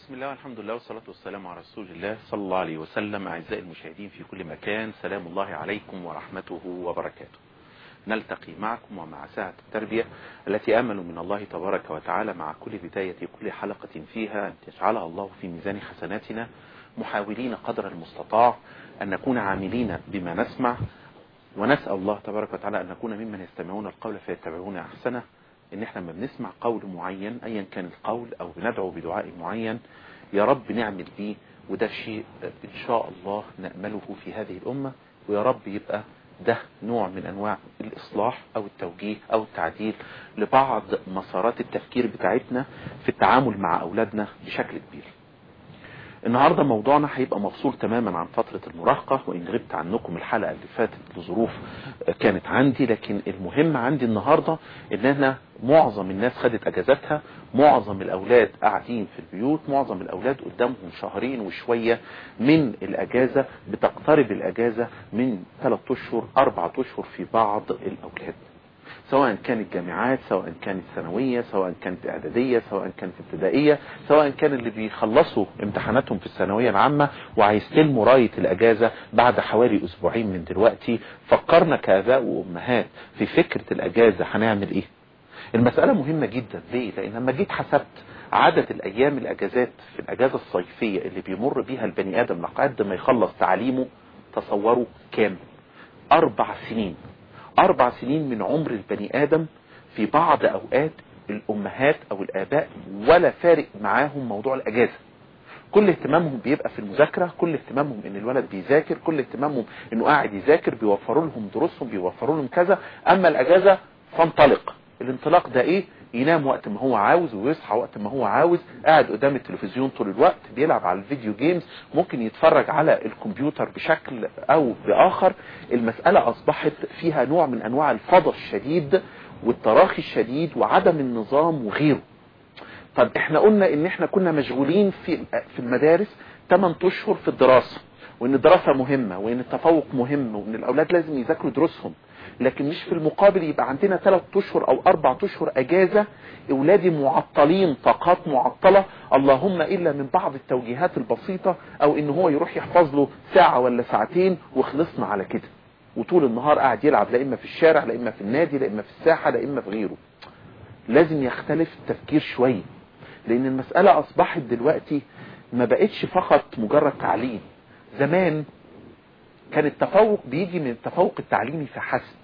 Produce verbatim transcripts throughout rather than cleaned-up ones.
بسم الله والحمد لله والصلاة والسلام على رسول الله صلى الله عليه وسلم. أعزائي المشاهدين في كل مكان، سلام الله عليكم ورحمته وبركاته. نلتقي معكم ومع ساعة التربية التي آمل من الله تبارك وتعالى مع كل بداية كل حلقة فيها أن يجعلها الله في ميزان حسناتنا، محاولين قدر المستطاع أن نكون عاملين بما نسمع، ونسأل الله تبارك وتعالى أن نكون ممن يستمعون القول فيتبعون أحسنه. ان احنا ما بنسمع قول معين ايا كان القول او بندعو بدعاء معين يا رب نعمل بيه، وده شيء ان شاء الله نأمله في هذه الامة، ويا رب يبقى ده نوع من انواع الاصلاح او التوجيه او التعديل لبعض مسارات التفكير بتاعتنا في التعامل مع اولادنا بشكل كبير. النهاردة موضوعنا هيبقى مفصول تماما عن فترة المراهقة، وإن غبت عنكم الحلقة اللي فاتت لظروف كانت عندي، لكن المهم عندي النهاردة إن أنا معظم الناس خدت أجازاتها، معظم الأولاد قاعدين في البيوت، معظم الأولاد قدامهم شهرين وشوية من الأجازة، بتقترب الأجازة من ثلاثة أشهر أربعة أشهر في بعض الأولاد، سواء كانت جامعات، سواء كانت ثانوية، سواء كانت اعدادية، سواء كانت ابتدائية، سواء كان اللي بيخلصوا امتحاناتهم في الثانوية العامة وهيستلموا راية الاجازة بعد حوالي اسبوعين من دلوقتي. فكرنا كآباء وامهات في فكرة الاجازة هنعمل ايه؟ المسألة مهمة جدا. ليه؟ لان لما جيت حسبت عدد الايام الاجازات في الاجازة الصيفية اللي بيمر بيها البني ادم لحد ما يخلص تعليمه، تصوروا كام؟ اربع سنين. اربع سنين من عمر البني ادم. في بعض اوقات الامهات او الاباء ولا فارق معاهم موضوع الاجازة، كل اهتمامهم بيبقى في المذاكرة، كل اهتمامهم ان الولد بيذاكر، كل اهتمامهم انه قاعد يذاكر، بيوفروا لهم دروسهم، بيوفروا لهم كذا. اما الاجازة فانطلق. الانطلاق ده ايه؟ ينام وقت ما هو عاوز ويصحى وقت ما هو عاوز، قاعد قدام التلفزيون طول الوقت، بيلعب على الفيديو جيمز، ممكن يتفرج على الكمبيوتر بشكل او باخر. المسألة اصبحت فيها نوع من انواع الفضا الشديد والتراخي الشديد وعدم النظام وغيره. طب احنا قلنا ان احنا كنا مشغولين في في المدارس ثمانية اشهر في الدراسة، وان الدراسة مهمة، وان التفوق مهم، وان الاولاد لازم يذاكروا دروسهم، لكن مش في المقابل يبقى عندنا ثلاثة اشهر او اربعة اشهر اجازة اولادي معطلين، طاقات معطلة، اللهم الا من بعض التوجيهات البسيطة او ان هو يروح يحفظ له ساعة ولا ساعتين وخلصنا على كده، وطول النهار قاعد يلعب، لا اما في الشارع، لا اما في النادي، لا اما في الساحة، لا اما في غيره. لازم يختلف التفكير شوية، لان المسألة اصبحت دلوقتي ما بقتش فقط مجرد تعليم. زمان كان التفوق بيجي من التفوق التعليمي فحسب،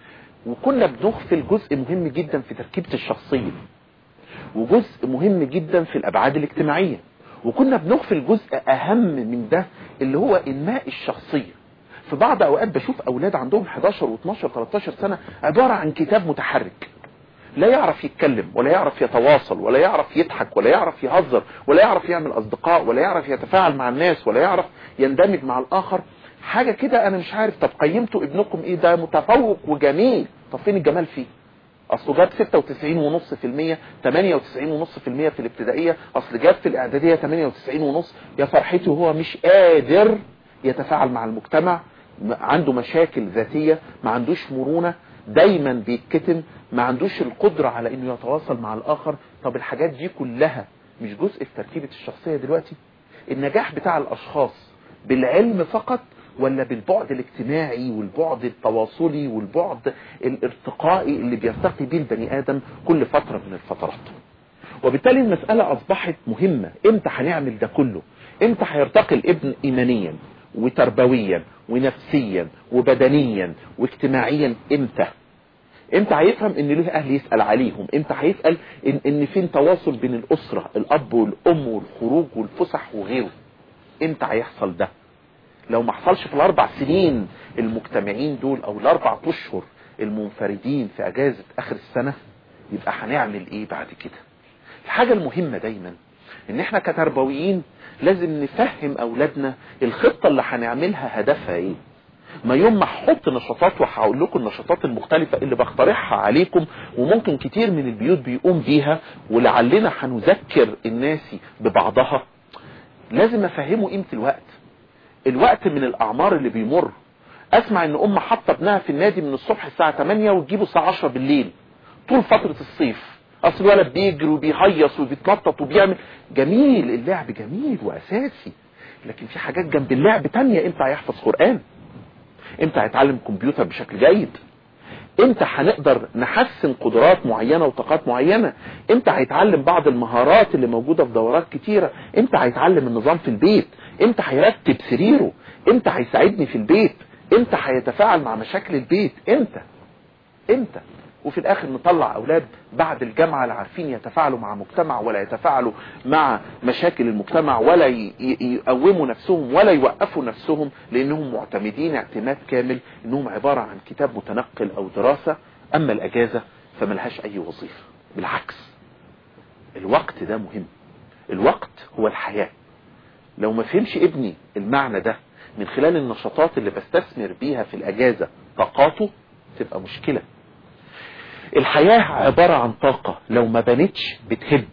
وكنا بنغفل جزء مهم جدا في تركيبة الشخصية، وجزء مهم جدا في الابعاد الاجتماعية، وكنا بنغفل جزء اهم من ده اللي هو انماء الشخصية. في بعض اوقات بشوف اولاد عندهم احداشر واتناشر تلتاشر سنة عبارة عن كتاب متحرك، لا يعرف يتكلم ولا يعرف يتواصل ولا يعرف يضحك ولا يعرف يهزر ولا يعرف يعمل اصدقاء ولا يعرف يتفاعل مع الناس ولا يعرف يندمج مع الاخر. حاجة كده انا مش عارف. طب قيمتوا ابنكم ايه؟ ده متفوق وجميل، طب فين الجمال فيه؟ اصله جاب ستة وتسعين ونص في المية، تمانية وتسعين ونص في المية في الابتدائية، اصل جاب في الاعدادية تمانية وتسعين ونص. يا فرحتي وهو مش قادر يتفاعل مع المجتمع، عنده مشاكل ذاتية، ما عندوش مرونة، دايما بيتكتم، ما عندوش القدرة على انه يتواصل مع الاخر. طب الحاجات دي كلها مش جزء في تركيبة الشخصية دلوقتي؟ النجاح بتاع الاشخاص بالعلم فقط ولا بالبعد الاجتماعي والبعد التواصلي والبعد الارتقائي اللي بيرتقي بيه البني ادم كل فترة من الفترات؟ وبالتالي المسألة اصبحت مهمة. امتى هنعمل ده كله؟ امتى هيرتقي الابن ايمانيا وتربويا ونفسيا وبدنيا واجتماعيا؟ امتى؟ امتى هيفهم ان له اهل يسأل عليهم؟ امتى هيسأل ان, إن فين تواصل بين الاسرة، الاب والام والخروج والفسح وغيره؟ امتى هيحصل ده؟ لو ما حصلش في الاربع سنين المجتمعين دول او الاربع اشهر المنفردين في اجازة اخر السنة، يبقى هنعمل ايه بعد كده؟ الحاجة المهمة دايما ان احنا كتربويين لازم نفهم اولادنا الخطة اللي هنعملها هدفها ايه. ما يوم ما احط نشاطات وهقول لكم النشاطات المختلفة اللي بقترحها عليكم وممكن كتير من البيوت بيقوم بيها ولعلنا هنذكر الناس ببعضها، لازم افهمه قيمة الوقت. الوقت من الاعمار اللي بيمر. اسمع ان ام حاطه ابنها في النادي من الصبح الساعة تمانية وتجيبه الساعة عشرة بالليل طول فترة الصيف، اصل الولد بيجري وبيهيص وبيتنطط وبيعمل، جميل، اللعب جميل واساسي، لكن في حاجات جنب اللعب تانية. امتى هيحفظ قرآن؟ امتى هيتعلم كمبيوتر بشكل جيد؟ امتى هنقدر نحسن قدرات معينة وطاقات معينة؟ امتى هيتعلم بعض المهارات اللي موجودة في دورات كتيرة؟ امتى هيتعلم النظام في البيت؟ امتى هيرتب سريره؟ امتى هيساعدني في البيت؟ امتى هيتفاعل مع مشاكل البيت؟ امتى امتى وفي الاخر نطلع اولاد بعد الجامعة لا عارفين يتفاعلوا مع مجتمع ولا يتفاعلوا مع مشاكل المجتمع ولا يقوموا نفسهم ولا يوقفوا نفسهم، لانهم معتمدين اعتماد كامل انهم عبارة عن كتاب متنقل او دراسة. اما الاجازة فملهاش اي وظيفة، بالعكس الوقت ده مهم، الوقت هو الحياة. لو ما فهمش ابني المعنى ده من خلال النشاطات اللي بستثمر بيها في الاجازة طاقاته، تبقى مشكلة. الحياة عبارة عن طاقة، لو ما بنتش بتهد.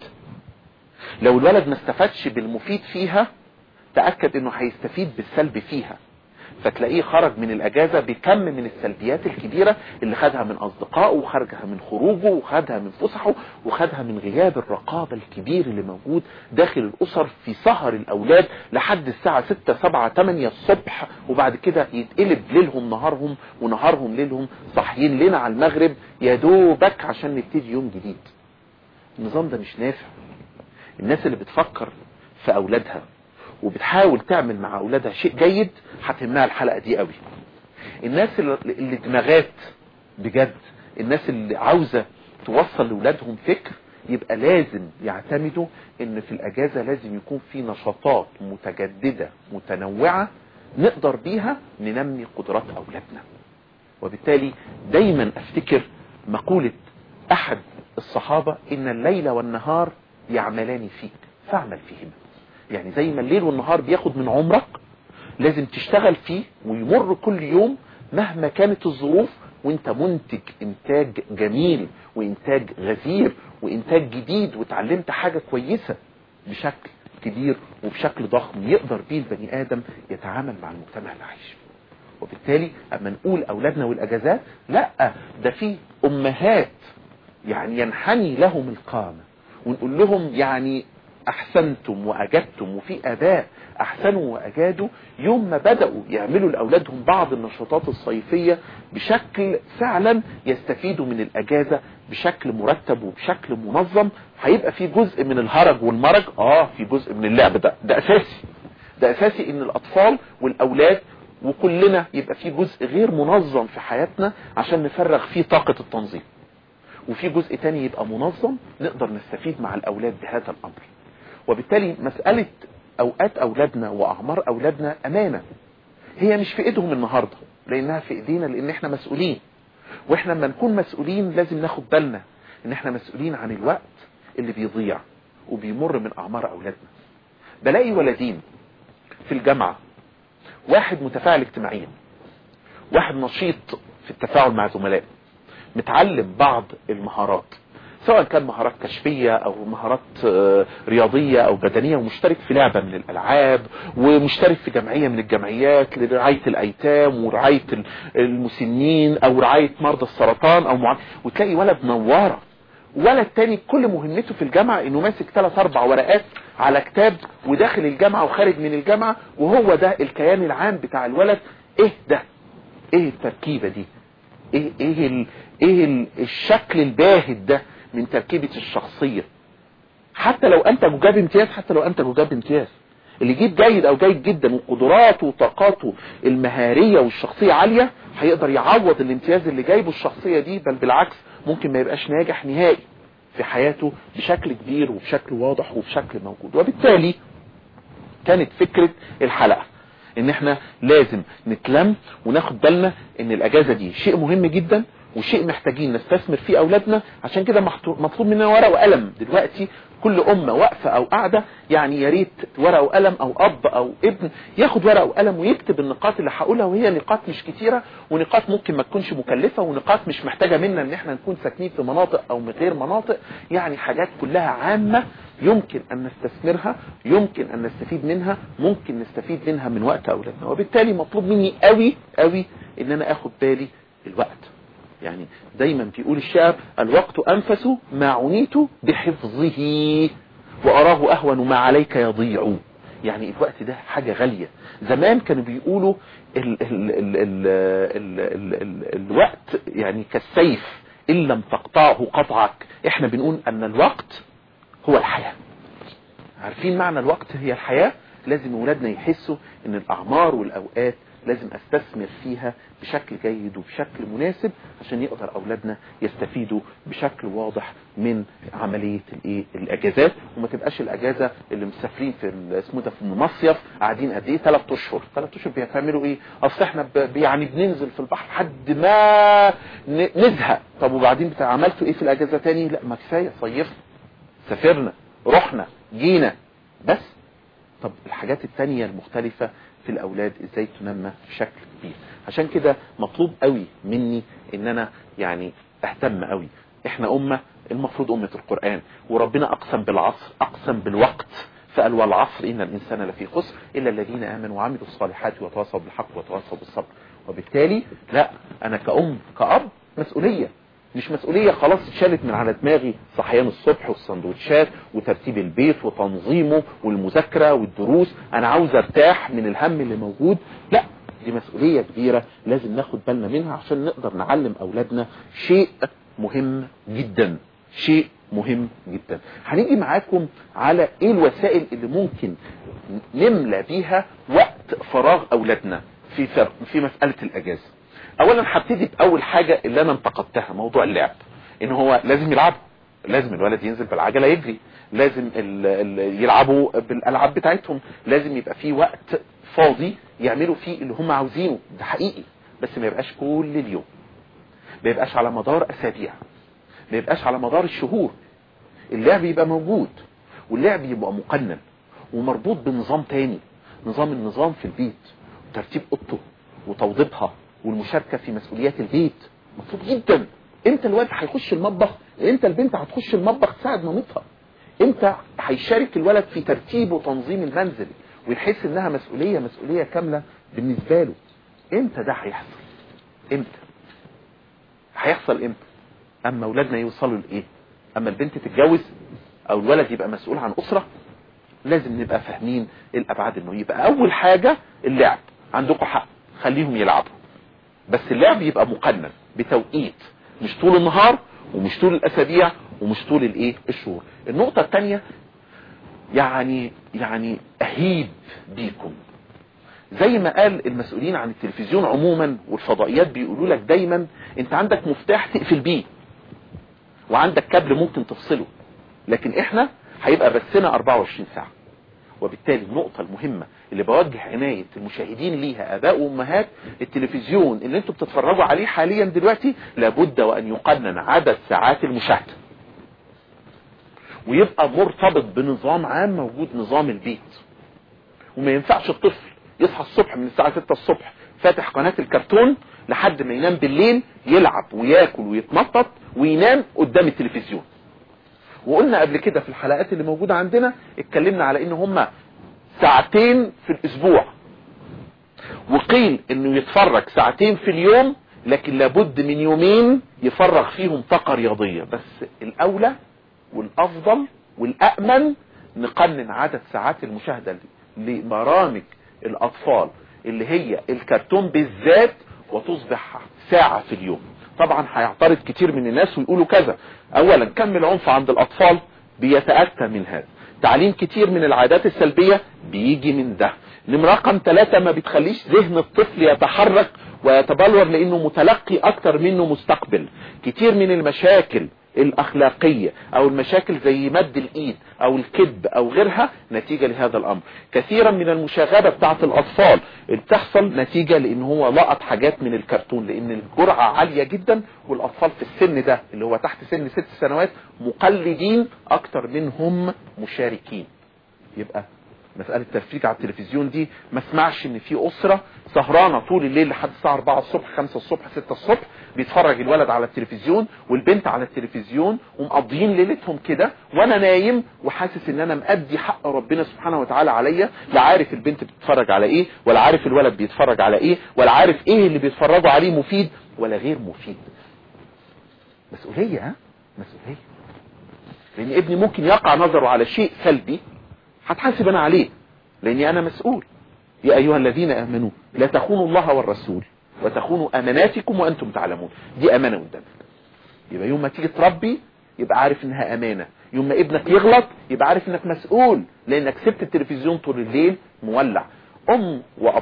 لو الولد ما استفادش بالمفيد فيها، تأكد انه هيستفيد بالسلب فيها، فتلاقيه خرج من الاجازة بكم من السلبيات الكبيرة اللي خدها من اصدقائه وخرجها من خروجه وخدها من فسحه وخدها من غياب الرقابة الكبير اللي موجود داخل الاسر في سهر الاولاد لحد الساعة ستة سبعة تمانية الصبح، وبعد كده يتقلب ليلهم نهارهم ونهارهم ليلهم، صاحيين لنا على المغرب يا دوبك عشان نبتدي يوم جديد. النظام ده مش نافع. الناس اللي بتفكر في اولادها وبتحاول تعمل مع اولادها شيء جيد هتهمها الحلقة دي قوي. الناس اللي دماغات بجد، الناس اللي عاوزة توصل لأولادهم فكر، يبقى لازم يعتمدوا ان في الاجازة لازم يكون في نشاطات متجددة متنوعة نقدر بيها ننمي قدرات اولادنا. وبالتالي دايما افتكر مقولة احد الصحابة: ان الليل والنهار يعملان فيك فاعمل فيهما. يعني زي ما الليل والنهار بياخد من عمرك، لازم تشتغل فيه ويمر كل يوم مهما كانت الظروف وانت منتج انتاج جميل وانتاج غزير وانتاج جديد وتعلمت حاجة كويسة بشكل كبير وبشكل ضخم يقدر بيه البني ادم يتعامل مع المجتمع اللي عايش فيه. وبالتالي اما نقول اولادنا والاجازات، لا، ده في امهات يعني ينحني لهم القامة ونقول لهم يعني احسنتم واجدتم، وفي اباء احسنوا واجادوا يوم ما بدأوا يعملوا لاولادهم بعض النشاطات الصيفية بشكل فعلا يستفيدوا من الاجازة بشكل مرتب وبشكل منظم. هيبقى في جزء من الهرج والمرج، اه في جزء من اللعب، ده ده اساسي، ده اساسي ان الاطفال والاولاد وكلنا يبقى في جزء غير منظم في حياتنا عشان نفرغ فيه طاقة التنظيم، وفي جزء تاني يبقى منظم نقدر نستفيد مع الاولاد بهذا الامر. وبالتالي مسألة اوقات اولادنا واعمار اولادنا امانة، هي مش في ايدهم النهاردة لانها في ايدينا، لان احنا مسؤولين. واحنا لما نكون مسؤولين لازم ناخد بالنا ان احنا مسؤولين عن الوقت اللي بيضيع وبيمر من اعمار اولادنا. بلاقي ولدين في الجامعة، واحد متفاعل اجتماعيا، واحد نشيط في التفاعل مع زملائه، متعلم بعض المهارات سواء كان مهارات كشفية او مهارات رياضية او بدنية، ومشترك في لعبة من الالعاب، ومشترك في جمعية من الجمعيات لرعاية الايتام ورعاية المسنين او رعاية مرضى السرطان او معا... وتلاقي ولد نوارة. ولد تاني كل مهمته في الجامعة انه ماسك ثلاث اربع ورقات على كتاب وداخل الجامعة وخارج من الجامعة، وهو ده الكيان العام بتاع الولد. ايه ده؟ ايه التركيبة دي؟ ايه ايه ال... ايه ال... الشكل الباهت ده من تركيبة الشخصية؟ حتى لو انت جاب امتياز، حتى لو انت جاب امتياز، اللي يجيب جيد او جيد جدا وقدراته وطاقاته المهارية والشخصية عالية هيقدر يعوض الامتياز اللي جايبه الشخصية دي، بل بالعكس ممكن ما يبقاش ناجح نهائي في حياته بشكل كبير وبشكل واضح وبشكل موجود. وبالتالي كانت فكرة الحلقة ان احنا لازم نتلم وناخد بالنا ان الاجازة دي شيء مهم جدا وشيء محتاجين نستثمر فيه اولادنا. عشان كده مطلوب مننا ورقة وقلم دلوقتي، كل امة واقفة او قاعدة يعني يا ريت ورقة وقلم، او اب او ابن ياخد ورقة وقلم ويكتب النقاط اللي هقولها، وهي نقاط مش كتيرة ونقاط ممكن ما تكونش مكلفة ونقاط مش محتاجة منا ان احنا نكون ساكنين في مناطق او من غير مناطق، يعني حاجات كلها عامة يمكن ان نستثمرها، يمكن ان نستفيد منها، ممكن نستفيد منها من وقت اولادنا. وبالتالي مطلوب مني قوي قوي ان انا اخد بالي الوقت. يعني دايما بيقول الشاعر الوقت أنفس ما عنيت بحفظه وأراه أهون ما عليك يضيع. يعني الوقت ده حاجة غالية. زمان كانوا بيقولوا ال ال ال ال ال ال ال الوقت يعني كالسيف إن لم تقطعه قطعك. احنا بنقول أن الوقت هو الحياة. عارفين معنى الوقت هي الحياة. لازم أولادنا يحسوا أن الأعمار والأوقات لازم استثمر فيها بشكل جيد وبشكل مناسب عشان يقدر اولادنا يستفيدوا بشكل واضح من عملية الايه الاجازات، وما تبقاش الاجازة اللي مسافرين في اسمه ده في المصيف قاعدين قد ايه ثلاث اشهر ثلاث اشهر بيعملوا ايه؟ اصل احنا يعني بننزل في البحر لحد ما نزهق. طب وبعدين بتاع عملتوا ايه في الاجازة تاني؟ لا ما كفايه صيفنا سافرنا رحنا جينا بس. طب الحاجات التانية المختلفة في الاولاد ازاي تنمى بشكل كبير؟ عشان كده مطلوب قوي مني ان انا يعني اهتم قوي. احنا امة المفروض امة القرآن، وربنا اقسم بالعصر اقسم بالوقت فقال والعصر ان الانسان لفي خسر الا الذين امنوا وعملوا الصالحات وتواصوا بالحق وتواصوا بالصبر. وبالتالي لا انا كأم كأب مسؤولية، مش مسؤولية خلاص اتشالت من على دماغي صحيان الصبح والسندوتشات وترتيب البيت وتنظيمه والمذاكرة والدروس. انا عاوز ارتاح من الهم اللي موجود. لا دي مسؤولية كبيرة لازم ناخد بالنا منها عشان نقدر نعلم اولادنا شيء مهم جدا، شيء مهم جدا. هنيجي معاكم على ايه الوسائل اللي ممكن نملى بيها وقت فراغ اولادنا في في مسألة الاجازة. اولا هبتدي باول حاجة اللي انا انتقدتها، موضوع اللعب. ان هو لازم يلعب، لازم الولد ينزل بالعجلة يجري، لازم ال ال يلعبوا بالالعاب بتاعتهم، لازم يبقى في وقت فاضي يعملوا فيه اللي هم عاوزينه. ده حقيقي، بس ما يبقاش كل اليوم، ما يبقاش على مدار اسابيع، ما يبقاش على مدار الشهور. اللعب يبقى موجود، واللعب يبقى مقنن ومربوط بنظام تاني، نظام النظام في البيت وترتيب اوضته وتوضيبها والمشاركة في مسؤوليات البيت مطلوب جدا. امتى الولد هيخش المطبخ؟ امتى البنت هتخش المطبخ تساعد مامتها؟ امتى هيشارك الولد في ترتيب وتنظيم المنزل ويحس انها مسؤولية مسؤولية كاملة بالنسبة له؟ امتى ده هيحصل؟ امتى هيحصل؟ امتى اما اولادنا يوصلوا لايه؟ اما البنت تتجوز او الولد يبقى مسؤول عن اسرة، لازم نبقى فاهمين الابعاد. انه يبقى اول حاجة اللعب، عندكم حق خليهم يلعبوا، بس اللعب يبقى مقنن بتوقيت، مش طول النهار ومش طول الاسابيع ومش طول الايه الشهور. النقطة الثانية يعني يعني اهيب بيكم زي ما قال المسؤولين عن التلفزيون عموما والفضائيات، بيقولوا لك دايما انت عندك مفتاح تقفل بيه وعندك كابل ممكن تفصله، لكن احنا هيبقى بسنا أربعة وعشرين ساعة. وبالتالي النقطة المهمة اللي بوجه عناية المشاهدين ليها اباء وامهات، التلفزيون اللي انتوا بتتفرجوا عليه حاليا دلوقتي لابد وان يقنن عدد ساعات المشاهدة ويبقى مرتبط بنظام عام موجود، نظام البيت. وما ينفعش الطفل يصحى الصبح من الساعة ستة الصبح فاتح قناة الكرتون لحد ما ينام بالليل يلعب وياكل ويتنطط وينام قدام التلفزيون. وقلنا قبل كده في الحلقات اللي موجودة عندنا اتكلمنا على ان هما ساعتين في الاسبوع، وقيل انه يتفرج ساعتين في اليوم، لكن لابد من يومين يفرغ فيهم طاقة رياضية. بس الاولى والافضل والامن نقنن عدد ساعات المشاهدة لبرامج الاطفال اللي هي الكرتون بالذات وتصبح ساعة في اليوم. طبعا هيعترض كتير من الناس ويقولوا كذا. اولا كم العنف عند الاطفال بيتأتى من هذا، تعليم كتير من العادات السلبية بيجي من ده. نمرة رقم ثلاثة ما بتخليش ذهن الطفل يتحرك ويتبلور لانه متلقي اكتر منه مستقبل. كتير من المشاكل الاخلاقية او المشاكل زي مد الايد او الكذب او غيرها نتيجة لهذا الامر. كثيرا من المشاغبة بتاعت الاطفال بتحصل نتيجة لان هو لقط حاجات من الكرتون، لان الجرعة عالية جدا والاطفال في السن ده اللي هو تحت سن ست سنوات مقلدين اكتر منهم مشاركين. يبقى مسألة تفريج على التلفزيون دي ما اسمعش ان في اسرة سهرانة طول الليل لحد الساعة أربعة الصبح خمسة الصبح ستة الصبح بيتفرج الولد على التلفزيون والبنت على التلفزيون ومقضيين ليلتهم كده، وانا نايم وحاسس ان انا مأدي حق ربنا سبحانه وتعالى عليا. لا عارف البنت بتتفرج على ايه، ولا عارف الولد بيتفرج على ايه، ولا عارف ايه اللي بيتفرجوا عليه مفيد ولا غير مفيد. مسؤولية، ها مسؤولية. لان ابني ممكن يقع نظره على شيء سلبي، هتحاسب انا عليه لاني انا مسؤول. يا ايها الذين امنوا لا تخونوا الله والرسول وتخونوا اماناتكم وانتم تعلمون. دي امانة قدامك. يبقى يوم ما تيجي تربي يبقى عارف انها امانة. يوم ما ابنك يغلط يبقى عارف انك مسؤول لانك سبت التلفزيون طول الليل مولع. ام واب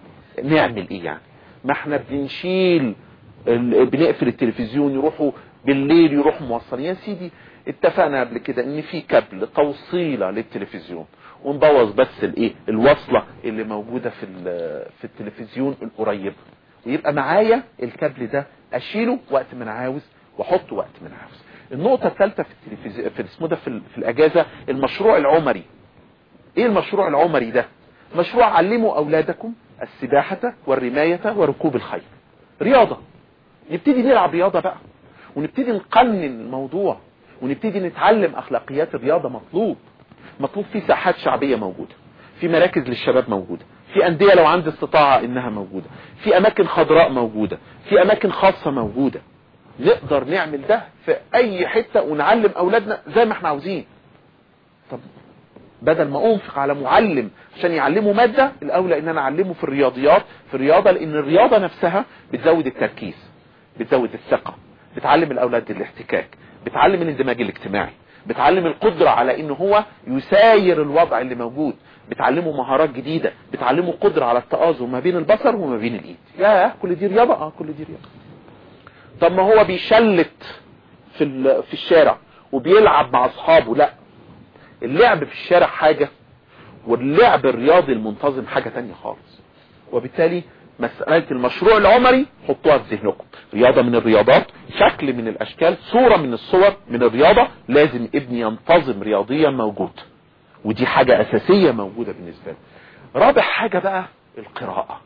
نعمل ايه يعني؟ ما احنا بنشيل بنقفل التلفزيون، يروحوا بالليل يروحوا موصلين. يا سيدي اتفقنا قبل كده ان في كابل توصيله للتلفزيون ونبوظ بس الايه الوصله اللي موجوده في في التلفزيون القريب، ويبقى معايا الكابل ده اشيله وقت ما انا عاوز واحطه وقت ما انا عاوز. النقطه الثالثه في التلفزيون في اسمه ده في, في الاجازه، المشروع العمري. ايه المشروع العمري ده؟ مشروع علموا اولادكم السباحه والرمايه وركوب الخيل. رياضه. نبتدي نلعب رياضه بقى، ونبتدي نقنن الموضوع، ونبتدي نتعلم اخلاقيات الرياضه. مطلوب مطلوب في ساحات شعبيه موجوده، في مراكز للشباب موجوده، في انديه لو عندي استطاعه انها موجوده، في اماكن خضراء موجوده، في اماكن خاصه موجوده. نقدر نعمل ده في اي حته ونعلم اولادنا زي ما احنا عاوزين. طب بدل ما انفق على معلم عشان يعلمه ماده، الاولى ان انا اعلمه في الرياضيات، في الرياضه، لان الرياضه نفسها بتزود التركيز، بتزود الثقه، بتعلم الاولاد الاحتكاك، بتعلم الاندماج الاجتماعي، بتعلم القدرة على ان هو يساير الوضع اللي موجود، بتعلمه مهارات جديدة، بتعلمه قدرة على التآزر ما بين البصر وما بين الايد. يا كل دي رياضة. اه كل دي رياضة. طب ما هو بيشلت في في الشارع وبيلعب مع اصحابه. لا، اللعب في الشارع حاجة واللعب الرياضي المنتظم حاجة تانية خالص. وبالتالي مسألة المشروع العمري حطوها في ذهنكم. رياضة من الرياضات، شكل من الاشكال، صورة من الصور من الرياضة. لازم ابني ينتظم رياضيا موجود، ودي حاجة اساسية موجودة بالنسبة له. رابع حاجة بقى القراءة.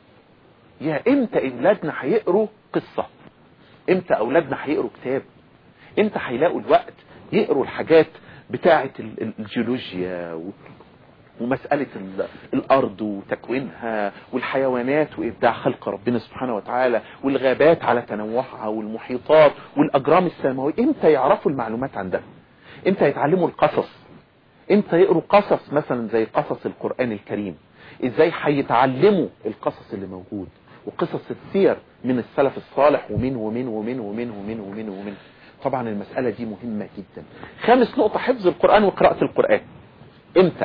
يا امتى اولادنا هيقروا قصة؟ امتى اولادنا هيقروا كتاب؟ امتى هيلاقوا الوقت يقروا الحاجات بتاعة الجيولوجيا ومسألة الارض وتكوينها والحيوانات وابداع خلق ربنا سبحانه وتعالى والغابات على تنوعها والمحيطات والاجرام السماوية؟ امتى يعرفوا المعلومات عن ده؟ امتى يتعلموا القصص؟ امتى يقروا قصص مثلا زي قصص القرآن الكريم؟ ازاي هيتعلموا القصص اللي موجود وقصص السير من السلف الصالح ومن ومن ومن ومن ومن ومن ومن طبعا المسألة دي مهمة جدا. خامس نقطة حفظ القرآن وقراءة القرآن. امتى؟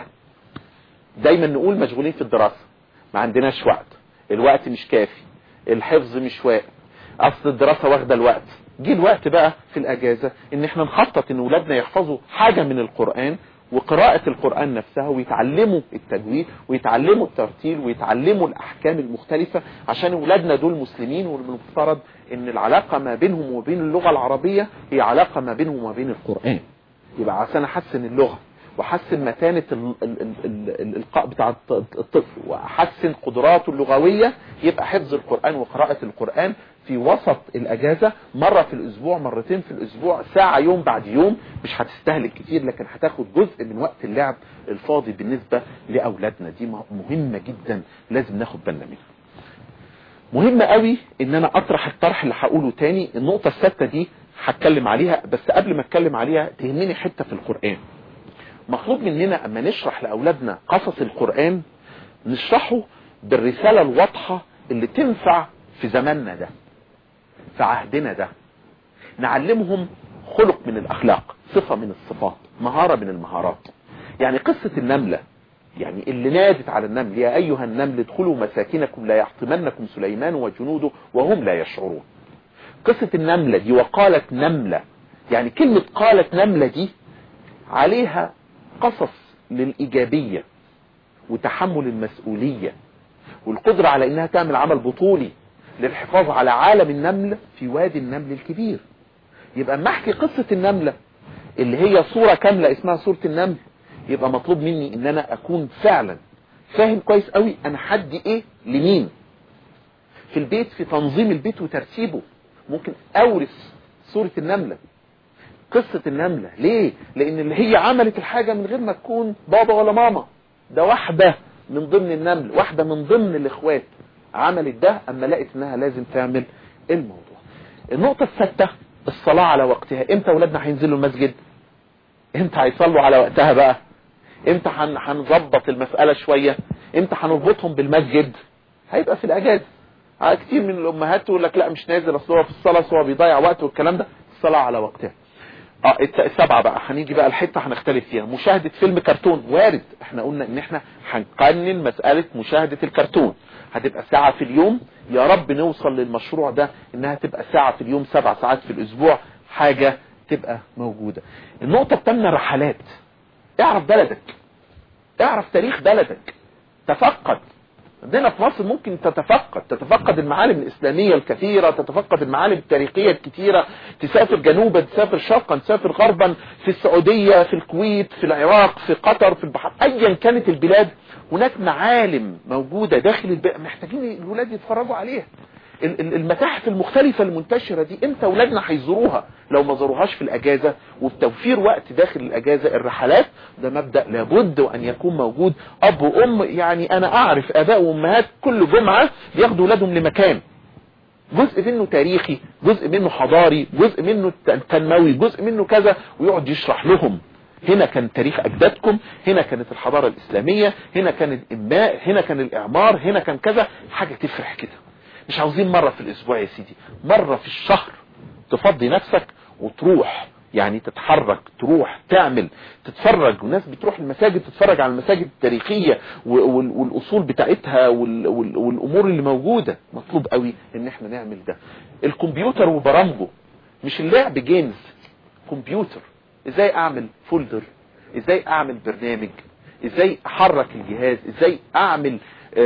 دايما نقول مشغولين في الدراسة، ما عندناش وقت، الوقت مش كافي، الحفظ مش واقف، اصل الدراسة واخدة الوقت. جه الوقت بقى في الاجازة ان احنا نخطط ان اولادنا يحفظوا حاجة من القرآن وقراءة القرآن نفسها، ويتعلموا التجويد ويتعلموا الترتيل ويتعلموا الاحكام المختلفة، عشان اولادنا دول مسلمين، والمفترض ان العلاقة ما بينهم وبين اللغة العربية هي علاقة ما بينهم وما بين القرآن. يبقى عشان احسن اللغة واحسن متانة الالقاء بتاع الطفل واحسن قدراته اللغوية، يبقى حفظ القرآن وقراءة القرآن في وسط الاجازة، مرة في الاسبوع، مرتين في الاسبوع، ساعة يوم بعد يوم. مش هتستهلك كتير، لكن هتاخد جزء من وقت اللعب الفاضي بالنسبة لاولادنا. دي مهمة جدا لازم ناخد بالنا منها. مهم قوي ان انا اطرح الطرح اللي هقوله تاني. النقطة السادسة دي هتكلم عليها، بس قبل ما اتكلم عليها تهمني حتة في القرآن. مطلوب مننا اما نشرح لاولادنا قصص القرآن نشرحه بالرسالة الواضحة اللي تنفع في زماننا ده، في عهدنا ده. نعلمهم خلق من الاخلاق، صفة من الصفات، مهارة من المهارات. يعني قصة النملة، يعني اللي نادت على النمل يا ايها النمل ادخلوا مساكنكم لا يحطمنكم سليمان وجنوده وهم لا يشعرون. قصة النملة دي وقالت نملة، يعني كلمة قالت نملة دي عليها قصص للإيجابية وتحمل المسؤولية والقدرة على انها تعمل عمل بطولي للحفاظ على عالم النمل في وادي النمل الكبير. يبقى اما احكي قصة النملة اللي هي صورة كاملة اسمها صورة النمل، يبقى مطلوب مني ان انا اكون فعلا فاهم كويس قوي انا حدي ايه لمين في البيت، في تنظيم البيت وترتيبه. ممكن اورث صورة النملة، قصة النملة. ليه؟ لان اللي هي عملت الحاجة من غير ما تكون بابا ولا ماما، ده واحدة من ضمن النمل، واحدة من ضمن الاخوات عملت ده اما لقت انها لازم تعمل الموضوع. النقطة السادسة الصلاة على وقتها. امتى اولادنا هينزلوا المسجد؟ امتى هيصلوا على وقتها بقى؟ امتى هنظبط المسألة شوية؟ امتى هنربطهم بالمسجد؟ هيبقى في الاجازة. كتير من الامهات تقول لك لا مش نازل اصل هو في الصلاة هو بيضيع وقت والكلام ده. الصلاة على وقتها. اه السبعة بقى هنيجي بقى الحتة هنختلف فيها. مشاهدة فيلم كرتون وارد، احنا قلنا ان احنا هنقنن مسألة مشاهدة الكرتون، هتبقى ساعة في اليوم. يا رب نوصل للمشروع ده انها تبقى ساعة في اليوم، سبع ساعات في الاسبوع، حاجة تبقى موجودة. النقطة الثامنة رحلات. اعرف بلدك، اعرف تاريخ بلدك، تفقد. عندنا في مصر ممكن تتفقد تتفقد المعالم الإسلامية الكثيرة، تتفقد المعالم التاريخية الكثيرة، تسافر جنوبا، تسافر شرقا، تسافر غربا، في السعودية، في الكويت، في العراق، في قطر، في البحر، ايا كانت البلاد هناك معالم موجودة داخل البلد محتاجين الولاد يتفرجوا عليها. المتاحف المختلفة المنتشرة دي امتى اولادنا هيزوروها لو ما زوروهاش في الاجازة؟ وبتوفير وقت داخل الاجازة. الرحلات ده مبدأ لابد وان يكون موجود. اب وام، يعني انا اعرف اباء وامهات كل جمعة بياخدوا اولادهم لمكان، جزء منه تاريخي، جزء منه حضاري، جزء منه تنموي، جزء منه كذا، ويقعد يشرح لهم هنا كان تاريخ اجدادكم، هنا كانت الحضارة الاسلامية، هنا كان الانباء، هنا كان الاعمار، هنا كان كذا. حاجة تفرح كده. مش عاوزين مرة في الاسبوع يا سيدي، مرة في الشهر تفضي نفسك وتروح، يعني تتحرك، تروح تعمل، تتفرج. وناس بتروح المساجد تتفرج على المساجد التاريخية والاصول بتاعتها والامور اللي موجودة. مطلوب قوي ان احنا نعمل ده. الكمبيوتر وبرامجه، مش اللعب جيمز، كمبيوتر. ازاي اعمل فولدر، ازاي اعمل برنامج، ازاي احرك الجهاز، ازاي اعمل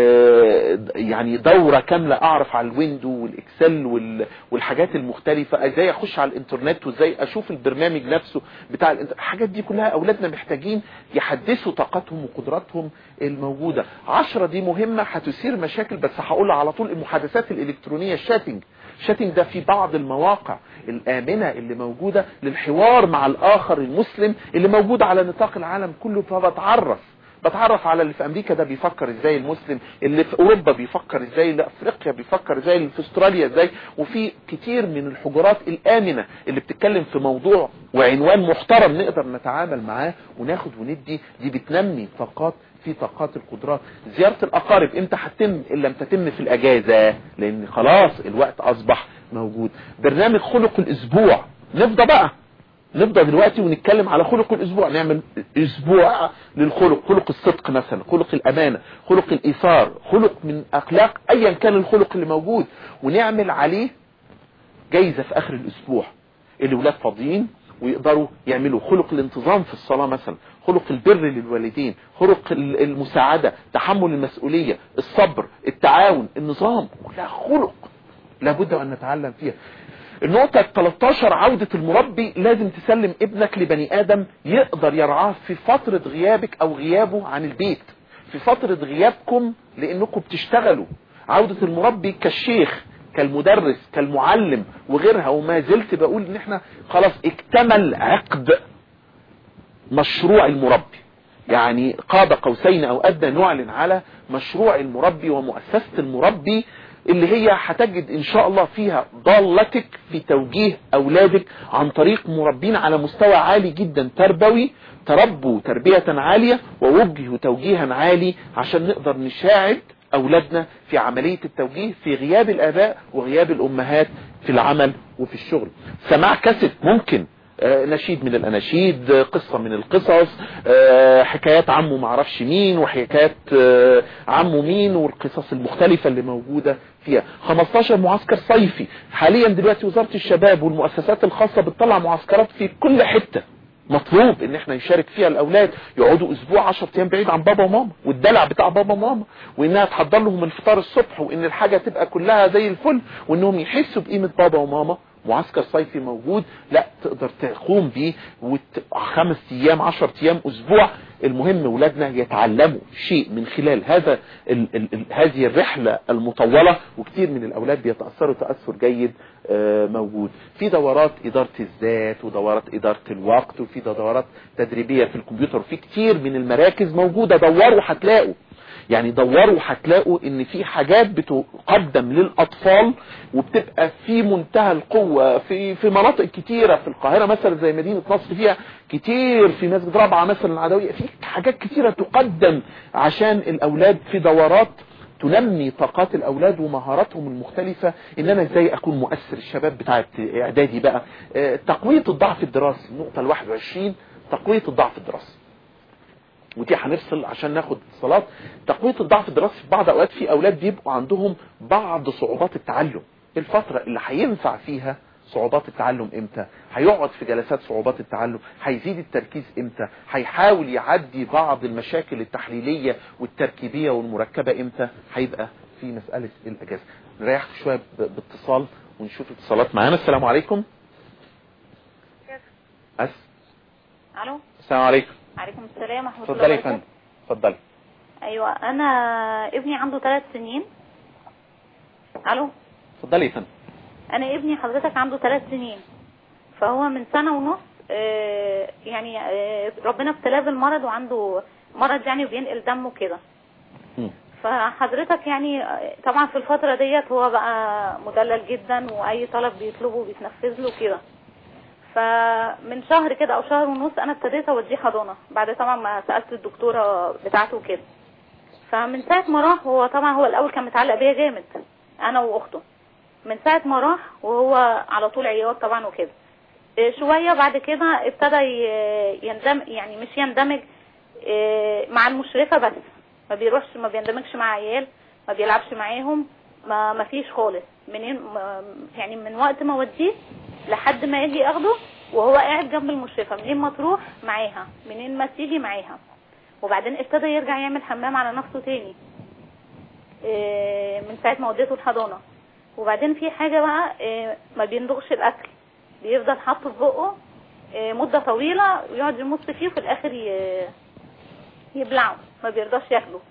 آه يعني دورة كاملة اعرف على الويندو والاكسل والحاجات المختلفة، ازاي اخش على الانترنت، وازاي اشوف البرنامج نفسه بتاع الانترنت. الحاجات دي كلها اولادنا محتاجين يحدثوا طاقتهم وقدراتهم الموجودة. عشرة دي مهمة هتثير مشاكل، بس هقولها على طول. المحادثات الالكترونية، الشاتنج. الشاتنج ده في بعض المواقع الآمنة اللي موجودة للحوار مع الآخر المسلم اللي موجود على نطاق العالم كله. فبتعرف بتعرف على اللي في امريكا ده بيفكر ازاي، المسلم اللي في اوروبا بيفكر ازاي، اللي في افريقيا بيفكر ازاي، اللي في استراليا ازاي. وفي كتير من الحجرات الامنة اللي بتتكلم في موضوع وعنوان محترم نقدر نتعامل معاه وناخد وندي. دي بتنمي طاقات في طاقات القدرات. زيارة الاقارب امتى هتتم؟ ان لم تتم في الاجازة، لان خلاص الوقت اصبح موجود. برنامج خلق الاسبوع، نفضى بقى نبدأ دلوقتي ونتكلم على خلق الاسبوع. نعمل اسبوع للخلق، خلق الصدق مثلا، خلق الامانة، خلق الايثار، خلق من اخلاق ايا كان الخلق اللي موجود، ونعمل عليه جايزة في اخر الاسبوع. الولاد فاضيين ويقدروا يعملوا خلق الانتظام في الصلاة مثلا، خلق البر للوالدين، خلق المساعدة، تحمل المسؤولية، الصبر، التعاون، النظام، كلها خلق لابد ان نتعلم فيها. النقطة الثالثة عودة المربي. لازم تسلم ابنك لبني ادم يقدر يرعاه في فترة غيابك او غيابه عن البيت، في فترة غيابكم لانكم بتشتغلوا. عودة المربي كالشيخ، كالمدرس، كالمعلم وغيرها. وما زلت بقول ان احنا خلاص اكتمل عقد مشروع المربي، يعني قاب قوسين او ادنى نعلن على مشروع المربي ومؤسسة المربي اللي هي هتجد ان شاء الله فيها ضالتك في توجيه اولادك عن طريق مربين على مستوى عالي جدا تربوي، تربوا تربية عالية ووجهوا توجيها عالي عشان نقدر نساعد اولادنا في عملية التوجيه في غياب الاباء وغياب الامهات في العمل وفي الشغل. سماع كاسيت ممكن، آه نشيد من الاناشيد، آه قصة من القصص، آه حكايات عمه معرفش مين وحكايات آه عمه مين والقصص المختلفة اللي موجودة فيها. خمستاشر معسكر صيفي. حاليا دلوقتي وزارة الشباب والمؤسسات الخاصة بتطلع معسكرات في كل حتة. مطلوب ان احنا نشارك فيها الاولاد، يقعدوا اسبوع عشر ايام بعيد عن بابا وماما والدلع بتاع بابا وماما، وانها تحضر لهم الفطار الصبح، وان الحاجة تبقى كلها زي الفل، وانهم يحسوا بقيمة بابا وماما. معسكر صيفي موجود، لا تقدر تقوم بيه وت... خمس ايام عشر ايام اسبوع. المهم ولادنا يتعلموا شيء من خلال هذا ال... ال... ال... هذه الرحلة المطولة. وكتير من الاولاد بيتأثروا تأثر جيد آه موجود. في دورات ادارة الذات ودورات ادارة الوقت، وفي دورات تدريبية في الكمبيوتر، وفي كتير من المراكز موجودة. دوروا هتلاقوا. يعني دوروا هتلاقوا ان في حاجات بتقدم للاطفال وبتبقى في منتهى القوة في في مناطق كتيرة في القاهرة مثلا زي مدينة نصر، فيها كتير في مسجد رابعة مثلا العدوية، في حاجات كتيرة تقدم عشان الاولاد في دورات تنمي طاقات الاولاد ومهاراتهم المختلفة، ان انا ازاي اكون مؤثر. الشباب بتاعت اعدادي بقى تقوية الضعف الدراسي، النقطة الواحد وعشرين تقوية الضعف الدراسي، ودي هنفصل عشان ناخد اتصالات. تقوية الضعف الدراسي في بعض اوقات في اولاد بيبقوا عندهم بعض صعوبات التعلم، الفترة اللي هينفع فيها صعوبات التعلم امتى، هيقعد في جلسات صعوبات التعلم، هيزيد التركيز امتى، هيحاول يعدي بعض المشاكل التحليلية والتركيبية والمركبة امتى، هيبقى في مسألة الاجازة. نريح شوية باتصال ونشوف اتصالات معانا. السلام عليكم. أس الو السلام عليكم. عليكم السلام ورحمه الله اتفضلي يا فندم. اتفضلي. ايوه انا ابني عنده ثلاث سنين. الو اتفضلي يا فندم. انا ابني حضرتك عنده ثلاث سنين، فهو من سنه ونص آه يعني آه ربنا ابتلاه بالمرض وعنده مرض يعني وبينقل دمه كده. فحضرتك يعني طبعا في الفتره ديت هو بقى مدلل جدا واي طلب بيطلبه بيتنفذ له كده. فمن شهر كده او شهر ونص انا ابتديت اوديه حضانه بعد طبعا ما سالت الدكتوره بتاعته كده. فمن ساعه ما راح هو طبعا هو الاول كان متعلق بيا جامد انا واخته، من ساعه ما راح وهو على طول عياط طبعا وكده. شويه بعد كده ابتدى يندمج، يعني مش يندمج مع المشرفه بس، ما بيروحش ما بيندمجش مع عيال، ما بيلعبش معاهم، ما ما فيش خالص. منين يعني من وقت ما وديه لحد ما يجي اخده وهو قاعد جنب المشرفه، منين ما تروح معاها منين ما تيجي معاها. وبعدين ابتدى يرجع يعمل حمام على نفسه تاني من ساعه ما وديته الحضانه. وبعدين في حاجه بقى ما بيندغش الاكل، بيفضل حاطه في بقه مده طويله ويقعد يمص فيه وفي الاخر يبلعه، ما بيرضاش ياكله.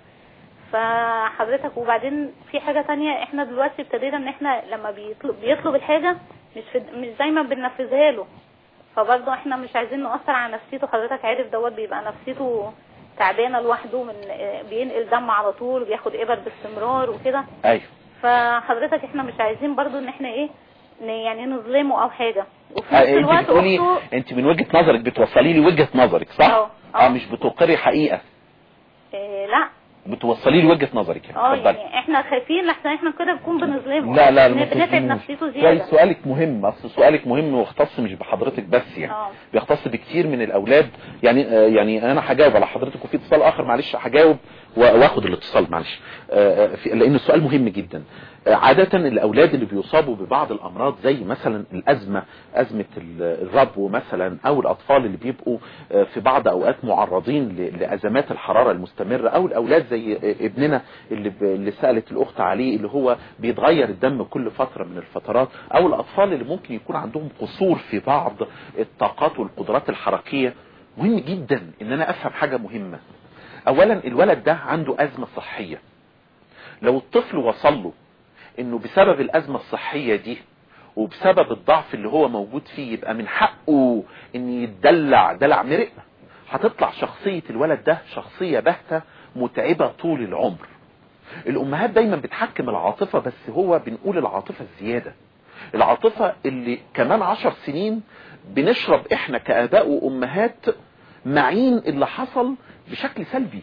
فحضرتك وبعدين في حاجه تانية، احنا دلوقتي ابتدينا ان احنا لما بيطلب بيطلب الحاجه مش في مش دايما بننفذها له، فبرضه احنا مش عايزين نؤثر على نفسيته. حضرتك عارف دوت بيبقى نفسيته تعبانه لوحده، من بينقل دم على طول وبياخد ابر باستمرار وكده. ايوه. فحضرتك احنا مش عايزين برضه ان احنا ايه يعني نظلمه او حاجه. وفي نفس الوقت انت بتقولي أخته... انت من وجهه نظرك بتوصلي لي وجهه نظرك صح؟ اه اه مش بتقري حقيقه. إيه لا بتوصلي لي وجهه نظرك يعني. اه يعني احنا خايفين لحسن احنا كده نكون بنظلمه. لا لا بنتعب نفسيته زياده. سؤالك مهم، اصل سؤالك مهم واختص مش بحضرتك بس يعني أوه. بيختص بكتير من الاولاد يعني. آه يعني انا هجاوب على حضرتك وفي اتصال اخر معلش هجاوب واخد الاتصال معلش آه لان السؤال مهم جدا. آه عاده الاولاد اللي بيصابوا ببعض الامراض زي مثلا الازمه، ازمه الربو مثلا، او الاطفال اللي بيبقوا آه في بعض اوقات معرضين لازمات الحراره المستمره، او الاولاد زي ابننا اللي اللي سالت الاخت عليه اللي هو بيتغير الدم كل فتره من الفترات، او الاطفال اللي ممكن يكون عندهم قصور في بعض الطاقات والقدرات الحركيه. مهم جدا ان انا افهم حاجه مهمه. اولا الولد ده عنده ازمه صحيه، لو الطفل وصل له انه بسبب الازمه الصحيه دي وبسبب الضعف اللي هو موجود فيه يبقى من حقه ان يتدلع دلع مرق، هتطلع شخصيه الولد ده شخصيه باهته متعبه طول العمر. الامهات دايما بتحكم العاطفة، بس هو بنقول العاطفة الزيادة، العاطفة اللي كمان عشر سنين بنشرب احنا كآباء وامهات معين اللي حصل بشكل سلبي.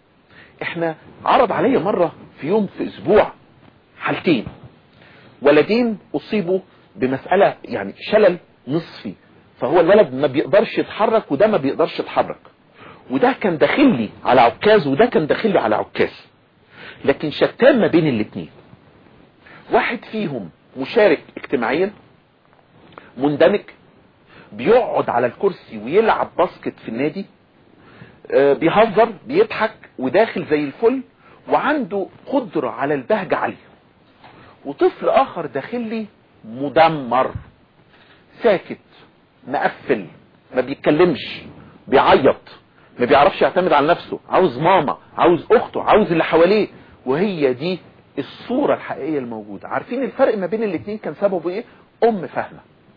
احنا عرض عليا مرة في يوم في اسبوع حالتين، ولدين اصيبوا بمسألة يعني شلل نصفي، فهو الولد ما بيقدرش يتحرك وده ما بيقدرش يتحرك، وده كان داخلي على عكاز وده كان داخلي على عكاز، لكن شتان ما بين الاثنين. واحد فيهم مشارك اجتماعيا مندمج، بيقعد على الكرسي ويلعب باسكت في النادي، آه بيهزر بيضحك وداخل زي الفل وعنده قدرة على البهجة عالية. وطفل اخر داخلي مدمر ساكت مقفل ما بيتكلمش بيعيط ما بيعرفش يعتمد على نفسه، عاوز ماما عاوز اخته عاوز اللي حواليه. وهي دي الصورة الحقيقية الموجودة. عارفين الفرق ما بين الاثنين كان سببه ايه؟ ام فاهمة،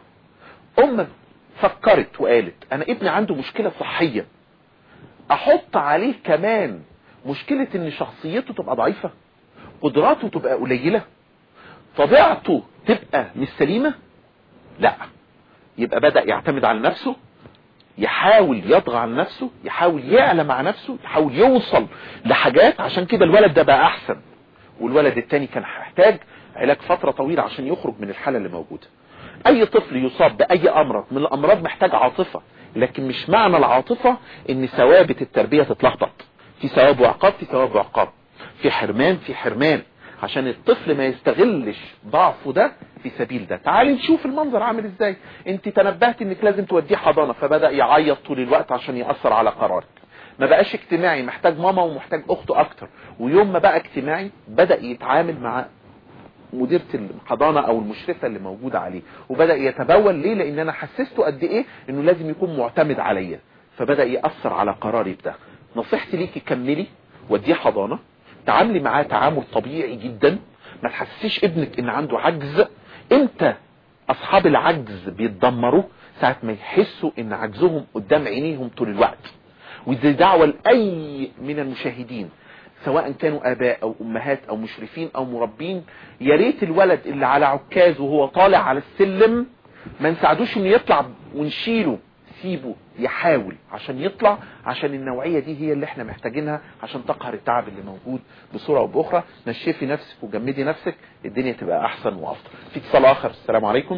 ام فكرت وقالت انا ابني عنده مشكلة صحية، احط عليه كمان مشكلة ان شخصيته تبقى ضعيفة، قدراته تبقى قليلة، طبيعته تبقى مش سليمة؟ لا، يبقى بدأ يعتمد على نفسه، يحاول يطغى على نفسه، يحاول يعلى مع نفسه، يحاول يوصل لحاجات. عشان كده الولد ده بقى احسن، والولد التاني كان هيحتاج علاج فترة طويلة عشان يخرج من الحالة اللي موجودة. اي طفل يصاب باي امراض من الامراض محتاج عاطفة، لكن مش معنى العاطفة ان ثوابت التربية تتلخبط. في ثواب وعقاب، في ثواب وعقاب، في حرمان، في حرمان، عشان الطفل ما يستغلش ضعفه ده في سبيل ده. تعالي نشوف المنظر عامل ازاي. انت تنبهت انك لازم توديه حضانة، فبدأ يعيط طول الوقت عشان يأثر على قرارك. ما بقاش اجتماعي، محتاج ماما ومحتاج اخته اكتر. ويوم ما بقى اجتماعي بدأ يتعامل مع مديرة الحضانة او المشرفة اللي موجودة عليه، وبدأ يتبول. ليه؟ لان انا حسسته قد ايه انه لازم يكون معتمد عليا، فبدأ يأثر على قراري بده. نصيحتي ليكي كملي، وديه حضانة، تعاملي معاه تعامل طبيعي جدا، ما تحسسيش ابنك ان عنده عجز. امتى اصحاب العجز بيتدمروا؟ ساعة ما يحسوا ان عجزهم قدام عينيهم طول الوقت. ودي دعوة لأي من المشاهدين سواء كانوا اباء او امهات او مشرفين او مربين، يا ريت الولد اللي على عكاز وهو طالع على السلم ما نساعدوش انه يطلع ونشيله، سيبه يحاول عشان يطلع، عشان النوعية دي هي اللي احنا محتاجينها عشان تقهر التعب اللي موجود بصورة او باخرى. نشفي نفسك وجمدي نفسك، الدنيا تبقى احسن وافضل. في اتصال اخر. السلام عليكم.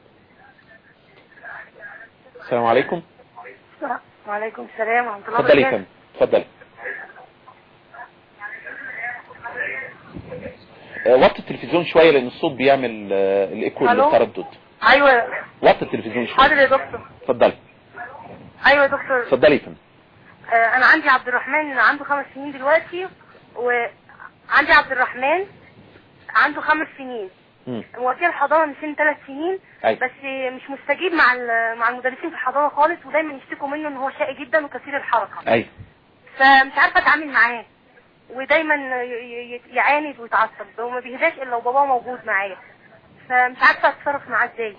السلام عليكم. وعليكم السلام ورحمة الله اتفضلي وبركاته. كم اتفضلي. وطي التلفزيون شوية لان الصوت بيعمل الايكو للتردد. ايوه وطي التلفزيون شوية. حاضر يا دكتور. اتفضلي. ايوه يا دكتور. اتفضلي كم. آه انا عندي عبد الرحمن عنده خمس سنين دلوقتي، وعندي عبد الرحمن عنده خمس سنين موديه الحضانه من سن ثلاث سنين. أي. بس مش مستجيب مع مع المدرسين في الحضانه خالص، ودايما يشتكوا منه ان هو شقي جدا وكثير الحركه. اي. فمش عارفه اتعامل معاه، ودايما يعاند ويتعصب وما بيهداش الا لو باباه موجود معايا، فمش عارفه اتصرف معاه ازاي.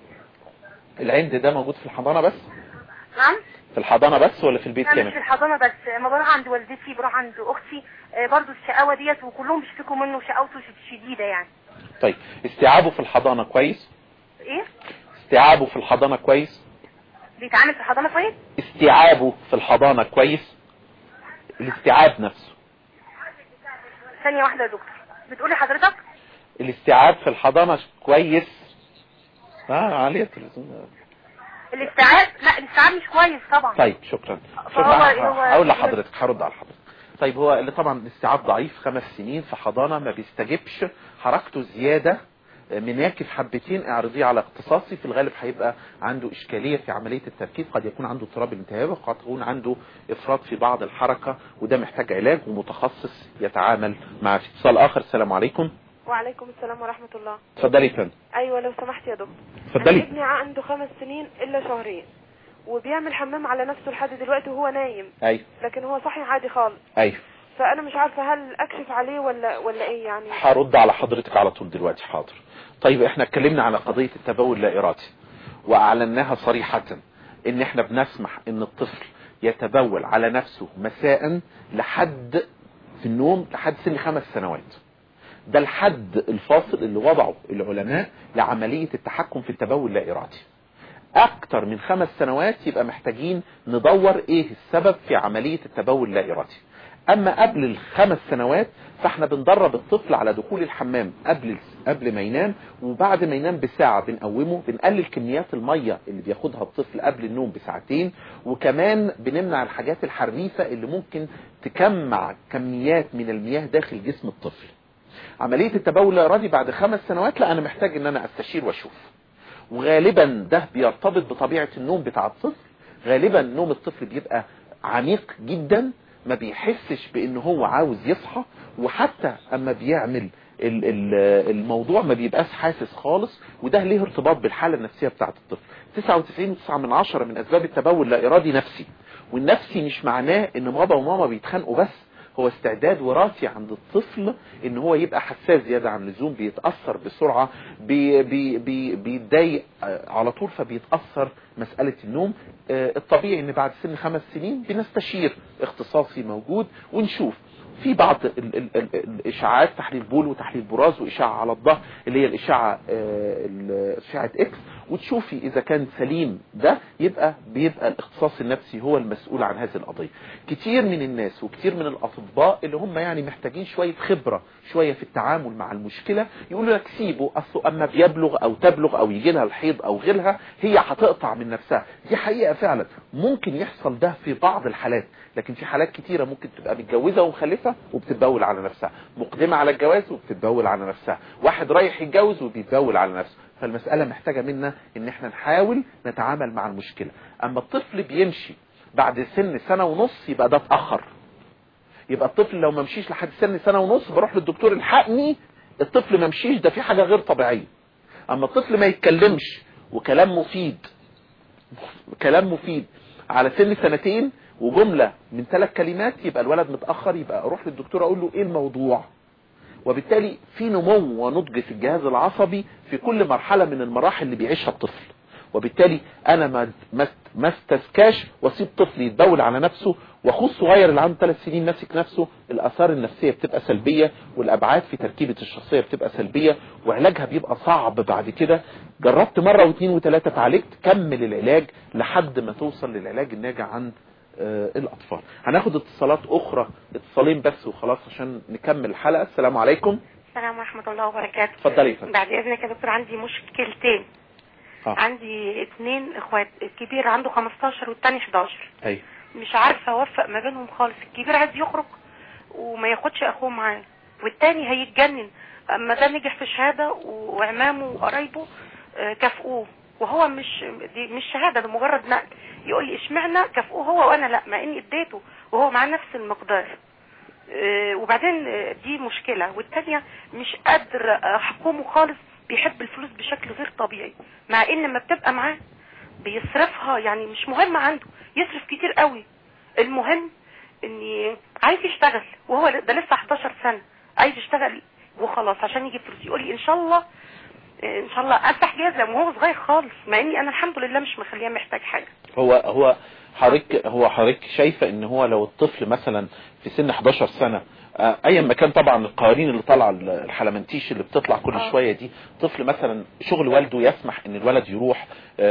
العند ده موجود في الحضانه بس؟ نعم. في الحضانه بس ولا في البيت كامل؟ كامل؟ مش في الحضانه بس، ما بروح عند والدتي بروح عند اختي برضو الشقاوه ديت، وكلهم بيشتكوا منه شقاوته شديده يعني. طيب استيعابه في الحضانه كويس؟ ايه؟ استيعابه في الحضانه كويس؟ بيتعامل في الحضانه كويس؟ استيعابه في الحضانه كويس؟ الاستيعاب نفسه. ثانيه واحده يا دكتور، بتقولي حضرتك الاستيعاب في الحضانه كويس؟ اه عليه التلفزيون. الاستيعاب؟ لا الاستيعاب مش كويس طبعا. طيب شكرا. هقول لحضرتك، هرد على حضرتك. طيب هو اللي طبعا الاستيعاب ضعيف، خمس سنين في حضانه ما بيستجبش، حركته زياده، مناكف حبتين، اعرضيه على اختصاصي. في الغالب هيبقى عنده اشكاليه في عمليه التركيز، قد يكون عنده اضطراب الالتهاب، وقد يكون عنده افراط في بعض الحركه، وده محتاج علاج ومتخصص يتعامل مع. في اتصال اخر. السلام عليكم. وعليكم السلام ورحمة الله. اتفضلي يا فندم. ايوه لو سمحت يا دكتور. اتفضلي. ابني عنده خمس سنين الا شهرين، وبيعمل حمام على نفسه لحد دلوقتي وهو نايم. ايوه. لكن هو صحي عادي خالص. ايوه. فانا مش عارفه هل اكشف عليه ولا ولا ايه يعني. هرد على حضرتك على طول دلوقتي. حاضر. طيب احنا اتكلمنا على قضية التبول اللا ارادي واعلناها صريحة ان احنا بنسمح ان الطفل يتبول على نفسه مساء لحد في النوم لحد سن خمس سنوات. ده الحد الفاصل اللي وضعه العلماء لعملية التحكم في التبول اللا ارادي. اكتر من خمس سنوات يبقى محتاجين ندور ايه السبب في عملية التبول اللا ارادي. اما قبل الخمس سنوات فاحنا بندرب الطفل على دخول الحمام قبل قبل ما ينام، وبعد ما ينام بساعة بنقومه، بنقلل كميات المية اللي بياخدها الطفل قبل النوم بساعتين، وكمان بنمنع الحاجات الحريفة اللي ممكن تكمع كميات من المياه داخل جسم الطفل. عملية التبول الارادي بعد خمس سنوات لا، انا محتاج ان انا استشير واشوف، وغالبا ده بيرتبط بطبيعة النوم بتاع الطفل. غالبا نوم الطفل بيبقى عميق جدا، ما بيحسش بان هو عاوز يصحى، وحتى اما بيعمل الموضوع ما بيبقاش حاسس خالص، وده ليه ارتباط بالحالة النفسية بتاعت الطفل. تسعة وتسعين فاصلة تسعة من عشرة من اسباب التبول اللا ارادي نفسي، والنفسي مش معناه ان بابا وماما بيتخانقوا بس، هو استعداد وراثي عند الطفل ان هو يبقى حساس زيادة عن اللزوم، بيتأثر بسرعة، بي بي بي بيتضايق على طول، فبيتأثر مسألة النوم. الطبيعي ان بعد سن خمس سنين بنستشير اختصاصي موجود ونشوف. في بعض ال ال ال الاشعاعات، تحليل بول وتحليل براز واشعه على الظهر اللي هي الاشعه اشعه اكس، وتشوفي اذا كان سليم ده يبقى بيبقى الاختصاص النفسي هو المسؤول عن هذه القضيه. كتير من الناس وكتير من الاطباء اللي هم يعني محتاجين شويه خبره شويه في التعامل مع المشكله يقولوا لك سيبه، اصله اما بيبلغ او تبلغ او يجي لها الحيض او غيرها هي هتقطع من نفسها. دي حقيقه فعلا ممكن يحصل ده في بعض الحالات، لكن في حالات كتيره ممكن تبقى متجوزه ومخلفه وبتتبول على نفسها، مقدمه على الجواز وبتتبول على نفسها، واحد رايح يتجوز وبيتبول على نفسه. فالمساله محتاجه منا ان احنا نحاول نتعامل مع المشكله. اما الطفل بيمشي بعد سن سنه ونص يبقى ده اتاخر. يبقى الطفل لو ما مشيش لحد سن سنه ونص بروح للدكتور الحقني، الطفل ما مشيش ده في حاجه غير طبيعيه. اما الطفل ما يتكلمش وكلام مفيد كلام مفيد على سن سنتين وجمله من ثلاث كلمات يبقى الولد متاخر، يبقى اروح للدكتور اقول له ايه الموضوع. وبالتالي في نمو ونضج في الجهاز العصبي في كل مرحله من المراحل اللي بيعيشها الطفل. وبالتالي انا ما ما استسكاش واسيب طفل يتبول على نفسه، واخوه الصغير اللي عنده ثلاث سنين ماسك نفسه، الاثار النفسيه بتبقى سلبيه والابعاد في تركيبه الشخصيه بتبقى سلبيه وعلاجها بيبقى صعب بعد كده. جربت مره واثنين وثلاثه اتعالجت، كمل العلاج لحد ما توصل للعلاج الناجع عند آه الاطفال. هناخد اتصالات اخرى، اتصالين بس وخلاص عشان نكمل الحلقه. السلام عليكم. السلام ورحمه الله وبركاته. اتفضلي يا فندم. بعد اذنك يا دكتور عندي مشكلتين. آه. عندي اثنين اخوات، الكبير عنده خمستاشر والثاني حداشر. ايوه. مش عارفه اوفق ما بينهم خالص. الكبير عايز يخرج وما ياخدش اخوه معاه، والثاني هيتجنن اما ده نجح في شهاده وعمامه وقرايبه كافئوه، وهو مش دي مش شهاده، ده مجرد نقل. يقول لي اشمعنى كافئوه هو وانا لا، مع اني اديته وهو معاه نفس المقدار. وبعدين دي مشكله. والثانيه مش قادر احكمه خالص، بيحب الفلوس بشكل غير طبيعي، مع ان لما بتبقى معاه بيصرفها يعني مش مهم عنده، يصرف كتير قوي. المهم اني عايز يشتغل وهو ده لسه حداشر سنه، عايز يشتغل وخلاص عشان يجيب فلوس. يقول لي ان شاء الله ان شاء الله افتح جزم وهو صغير خالص، مع اني انا الحمد لله مش مخليه محتاج حاجه. هو هو حضرتك هو حضرتك شايفه ان هو لو الطفل مثلا في سن حداشر سنه، ايا ما كان طبعا القوانين اللي طالعه الحلمنتيش اللي بتطلع كل آه. شويه دي، طفل مثلا شغل والده يسمح ان الولد يروح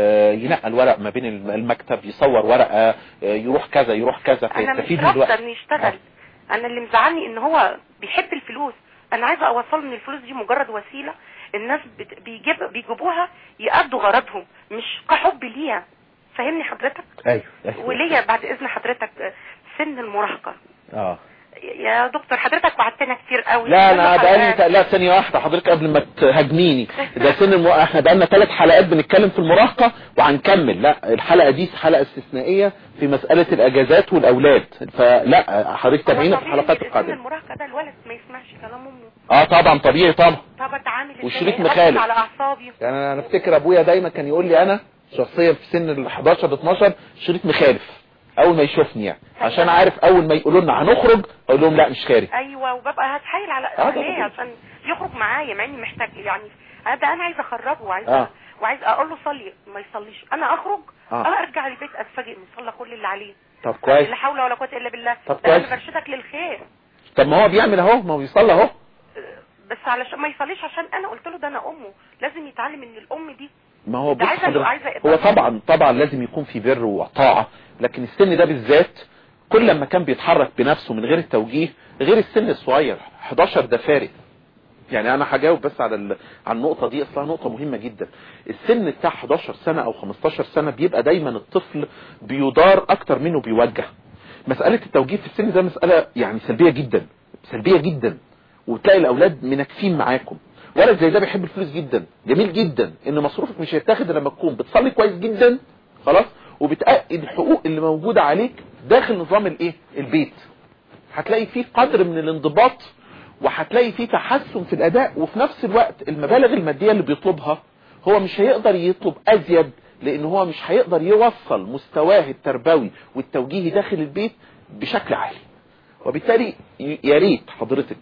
ينقل ورق ما بين المكتب، يصور ورقه، يروح كذا يروح كذا، فيستفيد من الوقت. انا مش رافضه انه يشتغل. آه. انا اللي مزعلني ان هو بيحب الفلوس. انا عايزه اوصله ان الفلوس دي مجرد وسيله الناس بيجيب بيجيبوها يقضوا غرضهم، مش كحب ليها. فهمني حضرتك؟ ايوه, أيوة. وليا بعد اذن حضرتك سن المراهقه. اه يا دكتور حضرتك وعدتنا كتير قوي. لا انا بقالي لا ثانيه واحده حضرتك قبل ما تهاجميني. ده سن الم... احنا بقالنا ثلاث حلقات بنتكلم في المراهقه وهنكمل. لا الحلقه دي حلقه استثنائيه في مساله الاجازات والاولاد، فلا حضرتك تابعينا في الحلقات القادمه. سن المراهقه ده الولد ما يسمعش كلام امه. اه طبعا طبيعي طبعا. طب اتعامل ازاي؟ والشريك مخالف على اعصابي. يعني انا افتكر ابويا دايما كان يقول لي انا شخصيا في سن ال حداشر اتناشر شريك مخالف اول ما يشوفني يعني، عشان عارف اول ما يقولوا لنا هنخرج اقول لهم لا مش خارج. ايوه وببقى هتحايل على عليه عشان يخرج معايا، مع اني محتاج يعني ده انا عايزه اخرجه وعايزه آه. وعايز اقول له صلي ما يصليش، انا اخرج آه. انا ارجع البيت اتفاجئ انه صلى كل اللي عليه. طب كويس. لا حول ولا قوه الا بالله. طب كويس. انا برشدك للخير. طب ما هو بيعمل اهو، ما هو بيصلي اهو، بس علشان ما يصليش عشان انا قلت له ده انا امه، لازم يتعلم ان الام دي ما هو بص هو طبعا طبعا لازم يكون في بر وطاعه، لكن السن ده بالذات كل لما كان بيتحرك بنفسه من غير التوجيه غير السن الصغير. حداشر ده فارق يعني. انا هجاوب بس على ال... على النقطه دي، اصلها نقطه مهمه جدا. السن بتاع حداشر سنه او خمستاشر سنه بيبقى دايما الطفل بيدار اكتر منه بيوجه. مساله التوجيه في السن ده مساله يعني سلبيه جدا سلبيه جدا، وتلاقي الاولاد منكفين معاكم. ولد زي ده بيحب الفلوس جدا، جميل جدا ان مصروفك مش هيتاخد لما تكون بتصلي كويس جدا خلاص وبتأكد الحقوق اللي موجوده عليك داخل نظام الايه البيت. هتلاقي فيه قدر من الانضباط وهتلاقي فيه تحسن في الاداء، وفي نفس الوقت المبالغ الماديه اللي بيطلبها هو مش هيقدر يطلب ازيد، لان هو مش هيقدر يوصل مستواه التربوي والتوجيهي داخل البيت بشكل عالي. وبالتالي يا ريت حضرتك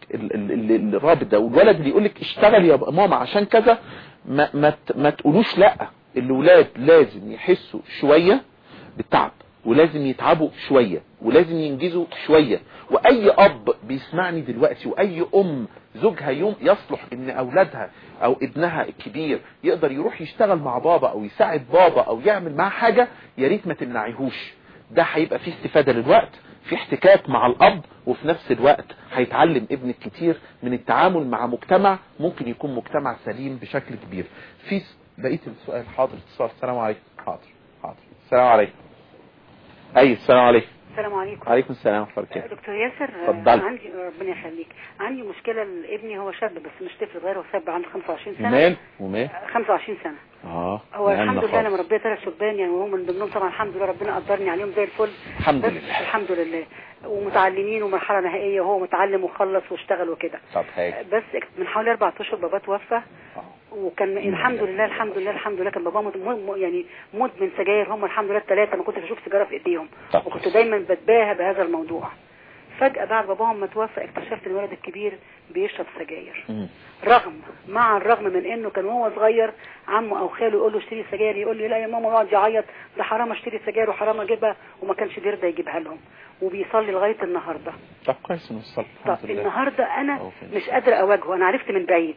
الرابط ده والولد اللي يقول لك اشتغل يا ماما عشان كذا ما ما ما تقولوش لا. الاولاد لازم يحسوا شويه بالتعب ولازم يتعبوا شوية ولازم ينجزوا شوية. واي اب بيسمعني دلوقتي واي ام زوجها يوم يصلح ان اولادها او ابنها الكبير يقدر يروح يشتغل مع بابا او يساعد بابا او يعمل معاه حاجة، يا ريت ما تمنعيهوش. ده هيبقى فيه استفادة للوقت، في احتكاك مع الاب، وفي نفس الوقت هيتعلم ابنك كتير من التعامل مع مجتمع ممكن يكون مجتمع سليم بشكل كبير. في بقية السؤال. حاضر اتصال. السلام عليكم. حاضر حاضر. السلام عليكم. اي السلام عليكم. السلام عليكم. عليكم السلام ورحمة الله وبركاته. دكتور ياسر، اتفضل. عندي ربنا يخليك، عندي مشكلة لابني، هو شاب بس مش طفل صغير، هو شاب عنده خمسة وعشرين سنة. ومال ومال خمسة وعشرين سنة. اه هو الحمد لله انا مربيه ثلاث شبان يعني، وهم من ضمنهم طبعا الحمد لله ربنا قدرني عليهم زي الفل. الحمد بس لله. الحمد لله، ومتعلمين ومرحلة نهائية، وهو متعلم وخلص واشتغل وكده. طب هاي. بس من حوالي اربع اشهر باباه توفى، وكان الحمد لله الحمد لله الحمد لله كان بابا مد... يعني مدمن سجاير، هم الحمد لله الثلاثه ما كنتش اشوف سيجاره في ايديهم، وكنت دايما بتباهى بهذا الموضوع. فجاه بعد باباهم ما توفى اكتشفت ان الولد الكبير بيشرب سجاير، رغم مع الرغم من انه كان وهو صغير عمه او خاله يقول له اشتري سجاير، يقول لي لا يا ماما، يقعد يعيط ده حرام اشتري سجاير وحرام اجيبها، وما كانش بيرضى يجيبها لهم، وبيصلي لغايه النهارده. طب كويس انه يصلي. طب النهارده انا مش قادره اواجهه، انا عرفت من بعيد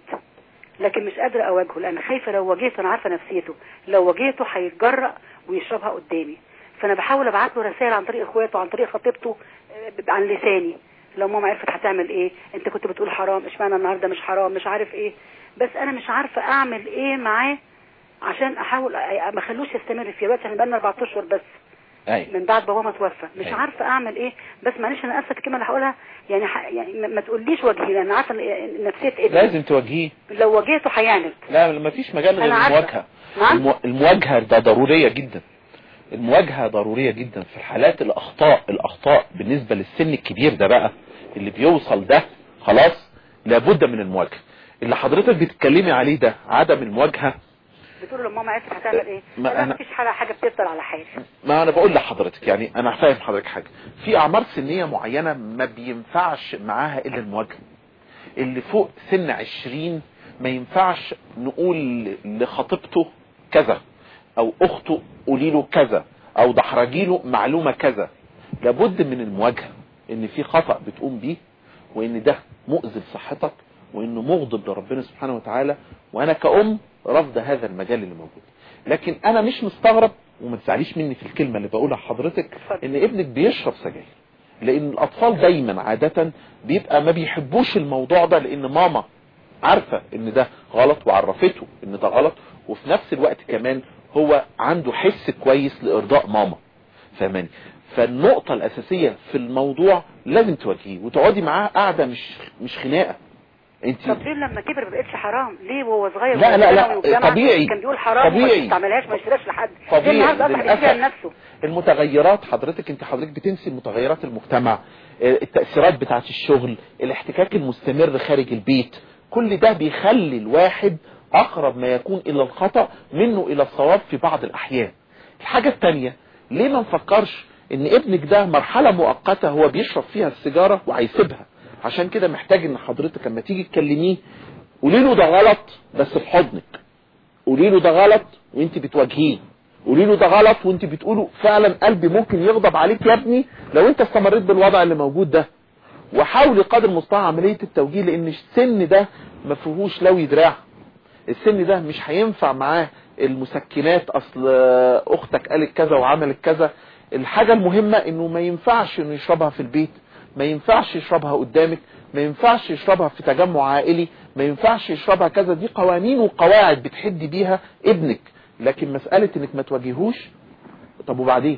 لكن مش قادرة اواجهه، لان خايفة لو واجهته، انا عارفة نفسيته، لو واجهته هيتجرأ ويشربها قدامي. فانا بحاول ابعت له رسائل عن طريق اخواته، عن طريق خطيبته، عن لساني، لو ماما عرفت هتعمل ايه، انت كنت بتقول حرام، اشمعنى النهارده مش حرام، مش عارف ايه. بس انا مش عارفة اعمل ايه معاه عشان احاول ما اخلوش يستمر فيها. دلوقتي احنا بقالنا اربعة اشهر بس أي. من بعد بابا ما توفى، مش أي. عارفه اعمل ايه. بس معلش انا اسفه الكلمه اللي هقولها يعني، ح... يعني ما تقوليش واجهي، لان عارفه نفسيه ابني لازم تواجهيه، لو واجهته هيعند. لا ما فيش مجال غير المواجهه. المو... المواجهه ده ضروريه جدا، المواجهه ضروريه جدا في الحالات الاخطاء الاخطاء بالنسبه للسن الكبير ده بقى اللي بيوصل ده خلاص لابد من المواجهه. اللي حضرتك بتتكلمي عليه ده عدم المواجهه، بتقول له ماما عرفت هتعمل ايه، ما انا مفيش حاجه حاجه بتفضل على حال. ما انا بقول لحضرتك يعني انا فاهم حضرتك حاجه، في اعمار سنيه معينه ما بينفعش معاها الا المواجهه. اللي فوق سن عشرين ما ينفعش نقول لخطيبته كذا او اخته قولي له كذا او دحرجي له معلومه كذا. لابد من المواجهه، ان في خطأ بتقوم بيه، وان ده مؤذي لصحتك، وانه مغضب لربنا سبحانه وتعالى، وانا كأم رفض هذا المجال اللي موجود. لكن انا مش مستغرب، وما تزعليش مني في الكلمة اللي بقولها لحضرتك، ان ابنك بيشرب سجاير، لان الاطفال دايما عادة بيبقى ما بيحبوش الموضوع ده، لان ماما عارفة ان ده غلط وعرفته ان ده غلط، وفي نفس الوقت كمان هو عنده حس كويس لارضاء ماما، فاهماني؟ فالنقطة الاساسية في الموضوع لازم تواجهيه وتقعدي معاه قاعدة مش مش خناقة. انت طب ليه لما كبر ما بقتش حرام؟ ليه وهو صغير لا لا لا طبيعي كان بيقول حرام وما تستعملهاش ما يشتراش لحد؟ طبيعي للاسف. المتغيرات حضرتك انت حضرتك بتنسي متغيرات المجتمع، التأثيرات بتاعت الشغل، الاحتكاك المستمر خارج البيت، كل ده بيخلي الواحد اقرب ما يكون الى الخطأ منه الى الصواب في بعض الاحيان. الحاجة الثانية، ليه ما نفكرش ان ابنك ده مرحلة مؤقتة هو بيشرب فيها السيجارة وهيسيبها، عشان كده محتاج ان حضرتك لما تيجي تكلميه قولي له ده غلط بس في حضنك، قولي له ده غلط وانت بتواجهيه، قولي له ده غلط وانت بتقوله فعلا قلبي ممكن يغضب عليك يا ابني لو انت استمريت بالوضع اللي موجود ده. وحاولي قدر المستطاع عملية التوجيه، لان السن ده ما فيهوش لوي دراع، السن ده مش هينفع معاه المسكنات، اصل اختك قالت كذا وعملت كذا. الحاجة المهمة انه ما ينفعش انه يشربها في البيت، ما ينفعش يشربها قدامك، ما ينفعش يشربها في تجمع عائلي، ما ينفعش يشربها كذا. دي قوانين وقواعد بتحدي بيها ابنك. لكن مسألة انك ما تواجهوش، طب وبعدين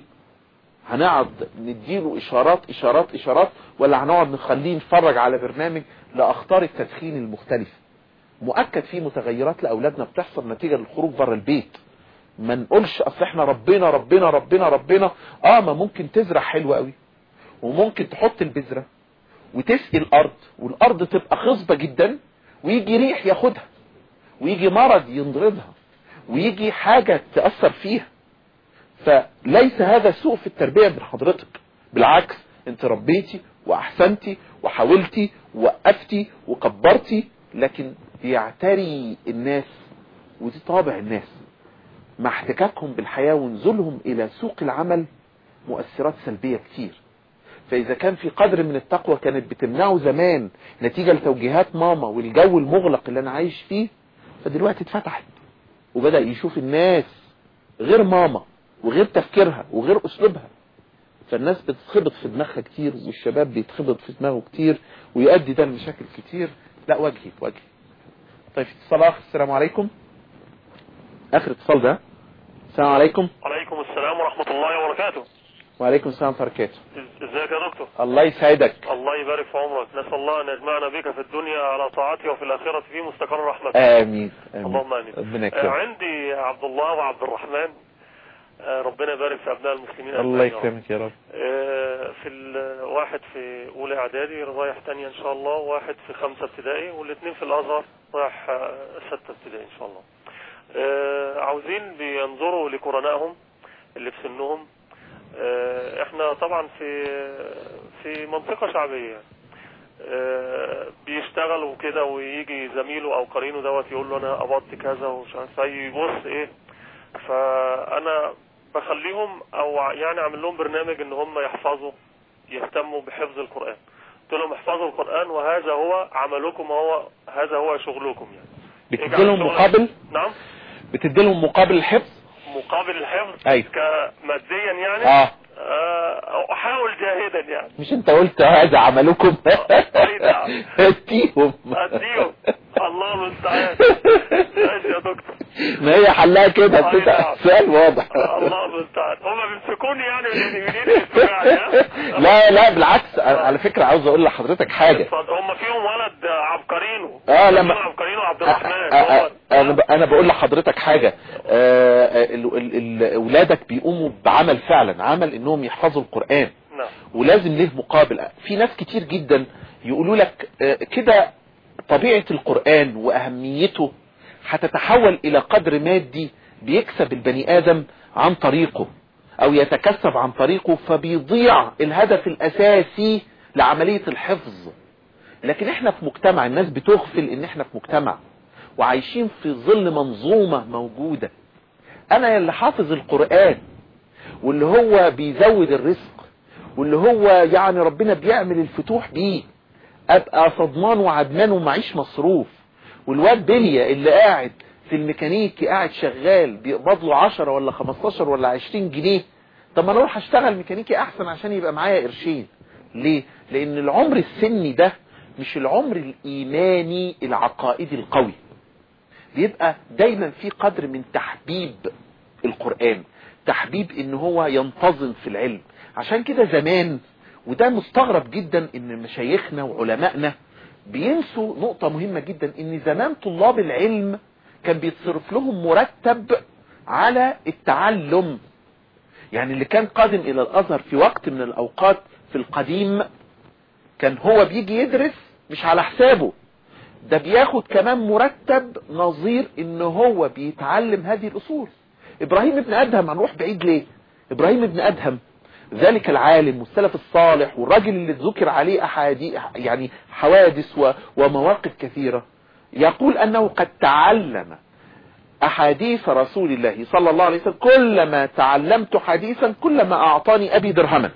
هنقعد نديله اشارات اشارات اشارات، ولا هنقعد نخليه نتفرج على برنامج لاخطار التدخين المختلفة؟ مؤكد في متغيرات لاولادنا بتحصل نتيجة للخروج بره البيت. ما نقولش اصل احنا ربنا ربنا ربنا ربنا اه ما ممكن تزرع حلو قوي، وممكن تحط البذرة وتسقي الارض، والارض تبقى خصبة جدا، ويجي ريح ياخدها، ويجي مرض ينضربها، ويجي حاجة تأثر فيها. فليس هذا سوء في التربية من حضرتك، بالعكس انت ربيتي واحسنتي وحاولتي ووقفتي وكبرتي، لكن يعتري الناس، ودي طابع الناس مع احتكاكهم بالحياة ونزولهم الى سوق العمل، مؤثرات سلبية كتير. فإذا كان في قدر من التقوى كانت بتمنعه زمان نتيجة لتوجيهات ماما والجو المغلق اللي أنا عايش فيه، فدلوقتي اتفتحت وبدأ يشوف الناس غير ماما وغير تفكيرها وغير أسلوبها، فالناس بتتخبط في دماغها كتير والشباب بيتخبط في دماغه كتير ويؤدي ده لمشاكل كتير. لا وجهي وجهي. طيب اتصال. السلام عليكم. آخر اتصال ده. السلام عليكم. وعليكم السلام ورحمة الله وبركاته. وعليكم السلام وبركاته. ازيك يا دكتور؟ الله يسعدك. الله يبارك في عمرك. نسأل الله أن يجمعنا بك في الدنيا على طاعته وفي الآخرة في مستقر رحمته. آمين. آمين. اللهم آمين. ربنا يكرمك. عندي عبد الله وعبد الرحمن، ربنا يبارك في أبناء المسلمين. الله يكرمك يا رب. في الواحد في أولى إعدادي رايح تانية إن شاء الله، واحد في خمسة ابتدائي، والاثنين في الأزهر رايح ستة ابتدائي إن شاء الله. عاوزين بينظروا لقرنائهم اللي في سنهم. احنا طبعا في في منطقة شعبية، بيشتغلوا كده ويجي زميله او قرينه دوت يقول له انا قبضت كذا ومش عارف ايه، يبص ايه، فانا بخليهم او يعني اعمل لهم برنامج ان هم يحفظوا، يهتموا بحفظ القرآن. قلت لهم احفظوا القرآن وهذا هو عملكم، هو هذا هو شغلكم. يعني بتدي لهم مقابل؟ نعم بتدي لهم مقابل الحفظ؟ مقابل الحفظ؟ ايوه. كماديا يعني؟ اه احاول جاهدا يعني. مش انت قلت هذا عملكم؟ اديهم اديهم. الله المستعان. ماشي يا دكتور. ما هي حلها كده، سؤال واضح. الله المستعان. هم بيمسكوني يعني من ايدي يسمعني. لا لا بالعكس، على فكرة عاوز اقول لحضرتك حاجة. هم فيهم ولد عبقرينو. اه لما عبقرينو عبد الرحمن. انا انا بقول لحضرتك حاجة، اولادك بيقوموا بعمل فعلا، عمل انهم يحفظوا القرآن. نعم. ولازم له مقابل. في ناس كتير جدا يقولوا لك كده طبيعة القرآن واهميته هتتحول الى قدر مادي بيكسب البني ادم عن طريقه او يتكسب عن طريقه، فبيضيع الهدف الاساسي لعملية الحفظ. لكن احنا في مجتمع، الناس بتغفل ان احنا في مجتمع وعايشين في ظل منظومة موجودة. انا اللي حافظ القرآن واللي هو بيزود الرزق واللي هو يعني ربنا بيعمل الفتوح بيه، ابقى صدمان وعدمان ومعيش مصروف، والواد بلية اللي قاعد في الميكانيكي قاعد شغال بيقبض له عشرة ولا خمستاشر ولا عشرين جنيه. طب ما انا اروح اشتغل ميكانيكي احسن عشان يبقى معايا قرشين. ليه؟ لان العمر السني ده مش العمر الايماني العقائدي القوي. بيبقى دايما في قدر من تحبيب القرآن، تحبيب ان هو ينتظم في العلم. عشان كده زمان، وده مستغرب جدا ان مشايخنا وعلمائنا بينسوا نقطة مهمة جدا، ان زمان طلاب العلم كان بيتصرف لهم مرتب على التعلم. يعني اللي كان قادم الى الازهر في وقت من الاوقات في القديم كان هو بيجي يدرس مش على حسابه، ده بياخد كمان مرتب نظير ان هو بيتعلم هذه الاصول. ابراهيم ابن ادهم، هنروح بعيد ليه؟ ابراهيم ابن ادهم ذلك العالم والسلف الصالح والراجل اللي ذكر عليه احاديث يعني حوادث ومواقف كثيرة، يقول انه قد تعلم احاديث رسول الله صلى الله عليه وسلم، كلما تعلمت حديثا كلما اعطاني ابي درهما.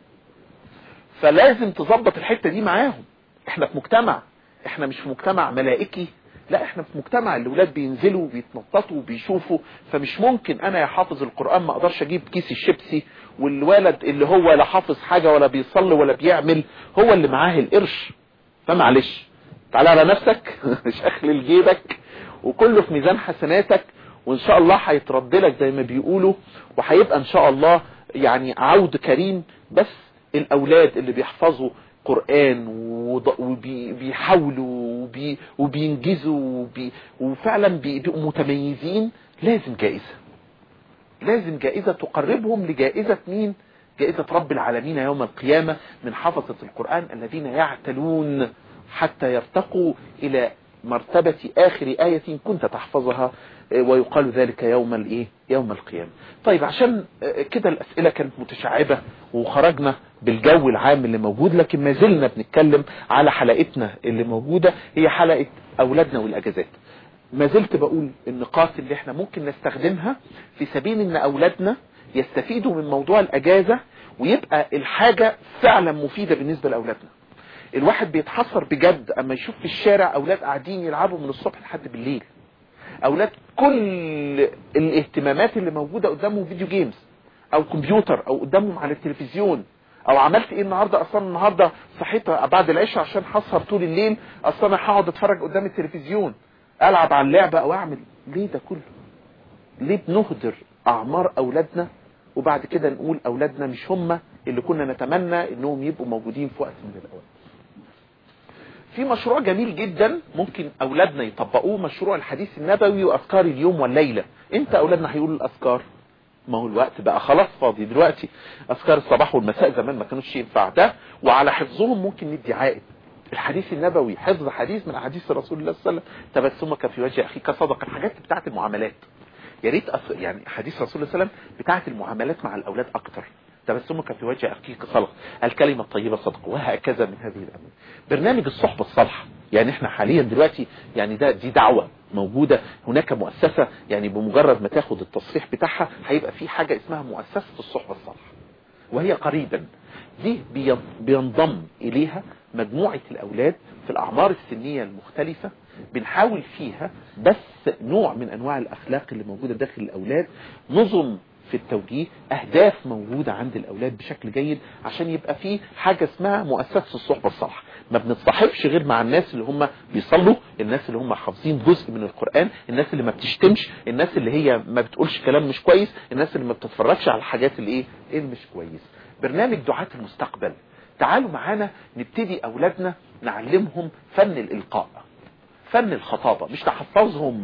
فلازم تظبط الحتة دي معاهم. احنا في مجتمع، احنا مش في مجتمع ملائكي، لا احنا في مجتمع الاولاد بينزلوا وبيتنططوا وبيشوفوا. فمش ممكن انا يا حافظ القرآن ما اقدرش اجيب كيس الشيبسي والولد اللي هو لا حافظ حاجة ولا بيصلي ولا بيعمل هو اللي معاه القرش. فمعلش تعالى على نفسك شخلل جيبك وكله في ميزان حسناتك، وان شاء الله هيترد لك زي ما بيقولوا، وهيبقى ان شاء الله يعني عود كريم. بس الاولاد اللي بيحفظوا قرآن وبيحاولوا وبي وبينجزوا وبي وفعلا بيبقوا متميزين، لازم جائزة، لازم جائزة تقربهم لجائزة مين؟ جائزة رب العالمين يوم القيامة من حفظة القرآن الذين يعتلون حتى يرتقوا إلى مرتبة آخر آية كنت تحفظها، ويقال ذلك يوم الايه يوم القيامة. طيب عشان كده الأسئلة كانت متشعبة وخرجنا بالجو العام اللي موجود، لكن ما زلنا بنتكلم على حلقتنا اللي موجودة هي حلقة أولادنا والأجازات. ما زلت بقول النقاط اللي احنا ممكن نستخدمها في سبيل ان أولادنا يستفيدوا من موضوع الأجازة ويبقى الحاجة فعلا مفيدة بالنسبة لأولادنا. الواحد بيتحسر بجد اما يشوف في الشارع اولاد قاعدين يلعبوا من الصبح لحد بالليل، اولاد كل الاهتمامات اللي موجودة قدامهم فيديو جيمز او كمبيوتر او قدامهم على التلفزيون، او عملت ايه النهاردة، اصلا النهاردة صحيت بعد العشاء عشان هسهر طول الليل، اصلا انا هقعد اتفرج قدام التلفزيون العب على اللعبة او اعمل ليه ده كله؟ ليه بنهدر اعمار اولادنا وبعد كده نقول اولادنا مش هم اللي كنا نتمنى انهم يبقوا موجودين في وقت من الاوقات؟ في مشروع جميل جدا ممكن اولادنا يطبقوه، مشروع الحديث النبوي واذكار اليوم والليلة. امتى اولادنا هيقولوا الاذكار؟ ما هو الوقت بقى خلاص فاضي دلوقتي، اذكار الصباح والمساء زمان ما كانوش ينفع ده، وعلى حفظهم ممكن ندي عائد. الحديث النبوي حفظ حديث من احاديث رسول الله صلى الله عليه وسلم، تبسمك في وجه اخيك صدقه، الحاجات بتاعت المعاملات. يا ريت أص... يعني حديث رسول الله صلى الله عليه وسلم بتاعت المعاملات مع الاولاد اكتر، تبسمك في وجه اخيك صدقه، الكلمه الطيبه صدقه، وهكذا من هذه الامور. برنامج الصحبه الصالحه، يعني احنا حاليا دلوقتي يعني ده دي دعوه موجوده، هناك مؤسسه يعني بمجرد ما تاخد التصريح بتاعها هيبقى في حاجه اسمها مؤسسه الصحبه الصالحه، وهي قريبا دي بينضم اليها مجموعه الاولاد في الاعمار السنيه المختلفه، بنحاول فيها بس نوع من انواع الاخلاق اللي موجوده داخل الاولاد، نظم في التوجيه، اهداف موجودة عند الاولاد بشكل جيد، عشان يبقى فيه حاجة اسمها مؤسسة الصحبة الصالحة. ما بنتصاحبش غير مع الناس اللي هم بيصلوا، الناس اللي هم حافظين جزء من القرآن، الناس اللي ما بتشتمش، الناس اللي هي ما بتقولش كلام مش كويس، الناس اللي ما بتتفرجش على الحاجات اللي ايه اللي مش كويس. برنامج دعاة المستقبل، تعالوا معانا نبتدي اولادنا نعلمهم فن الالقاء، فن الخطابة، مش تحفظهم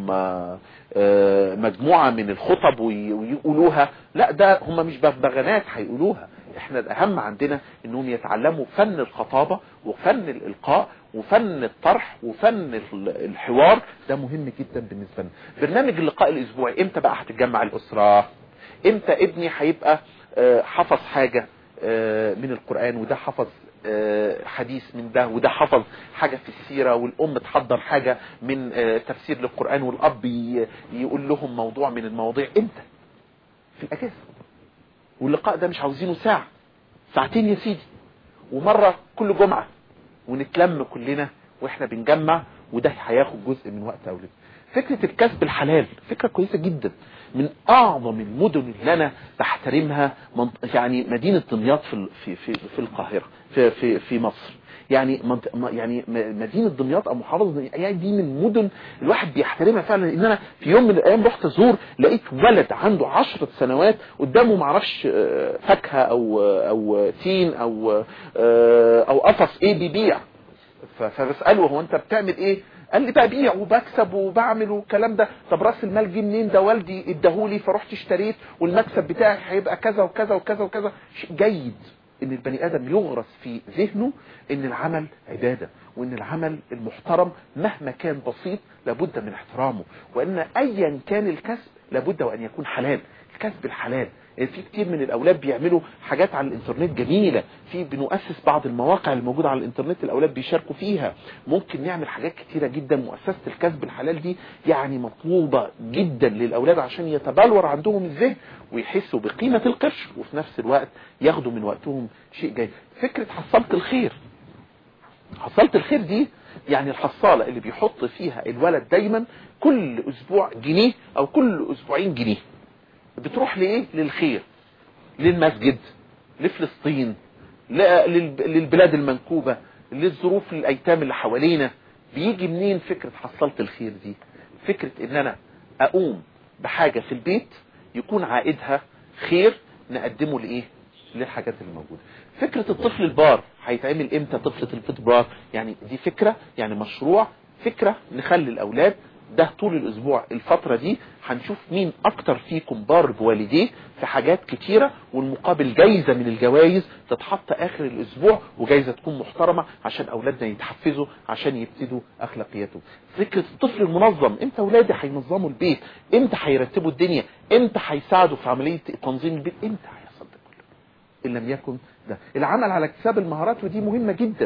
مجموعة من الخطب ويقولوها، لا ده هم مش بغبغانات هيقولوها. احنا الاهم عندنا انهم يتعلموا فن الخطابة وفن الالقاء وفن الطرح وفن الحوار، ده مهم جدا بالنسبة لنا. برنامج اللقاء الاسبوعي، امتى بقى هتتجمع الاسرة؟ امتى ابني هيبقى حفظ حاجة من القرآن، وده حفظ حديث من ده، وده حفظ حاجة في السيرة، والأم تحضر حاجة من تفسير للقرآن، والأب يقول لهم موضوع من المواضيع. امتى؟ في الأجازة. واللقاء ده مش عاوزينه ساعة، ساعتين يا سيدي، ومرة كل جمعة، ونتلم كلنا واحنا بنجمع، وده هياخد جزء من وقت أولاد. فكرة الكسب الحلال فكرة كويسة جدا، من اعظم المدن اللي انا بحترمها يعني مدينة دمياط في في في في القاهرة في في في مصر. يعني يعني مدينة دمياط او محافظة يعني دي من المدن الواحد بيحترمها فعلا. ان انا في يوم من الايام رحت ازور، لقيت ولد عنده عشرة سنوات قدامه معرفش فاكهة او او تين او او قفص ايه بيبيع، فبسأله هو انت بتعمل ايه؟ قال لي ببيع وبكسب وبعمل والكلام ده. طب راس المال جه منين؟ ده والدي اداهولي فرحت اشتريت، والمكسب بتاعي هيبقى كذا وكذا وكذا وكذا. شيء جيد ان البني ادم يغرس في ذهنه ان العمل عبادة، وان العمل المحترم مهما كان بسيط لابد من احترامه، وان ايا كان الكسب لابد وان يكون حلال. الكسب الحلال، في كتير من الاولاد بيعملوا حاجات على الانترنت جميلة، في بنؤسس بعض المواقع الموجودة على الانترنت الاولاد بيشاركوا فيها، ممكن نعمل حاجات كتيرة جدا. مؤسسة الكسب الحلال دي يعني مطلوبة جدا للاولاد عشان يتبلور عندهم الذهن ويحسوا بقيمة القرش، وفي نفس الوقت ياخدوا من وقتهم شيء جيد. فكرة حصلت الخير، حصلت الخير دي يعني الحصالة اللي بيحط فيها الولد دايما كل اسبوع جنيه او كل اسبوعين جنيه، بتروح لإيه؟ للخير، للمسجد، لفلسطين، للبلاد المنكوبة، للظروف الأيتام اللي حوالينا. بيجي منين فكرة حصلت الخير دي؟ فكرة ان انا اقوم بحاجة في البيت يكون عائدها خير نقدمه لإيه؟ للحاجات اللي موجودة. فكرة الطفل البار هيتعمل امتى؟ طفلة البيت بار، يعني دي فكرة، يعني مشروع، فكرة نخلي الأولاد ده طول الاسبوع الفترة دي هنشوف مين اكتر فيكم بار بوالديه في حاجات كتيرة، والمقابل جايزة من الجوائز تتحط اخر الاسبوع، وجايزة تكون محترمة عشان اولادنا يتحفزوا عشان يبتدوا اخلاقياتهم. فكرة الطفل المنظم، امتى اولادي هينظموا البيت؟ امتى هيرتبوا الدنيا؟ امتى هيساعدوا في عملية تنظيم البيت؟ امتى هيحصل ده كله؟ ان لم يكن ده العمل على اكتساب المهارات، ودي مهمة جدا.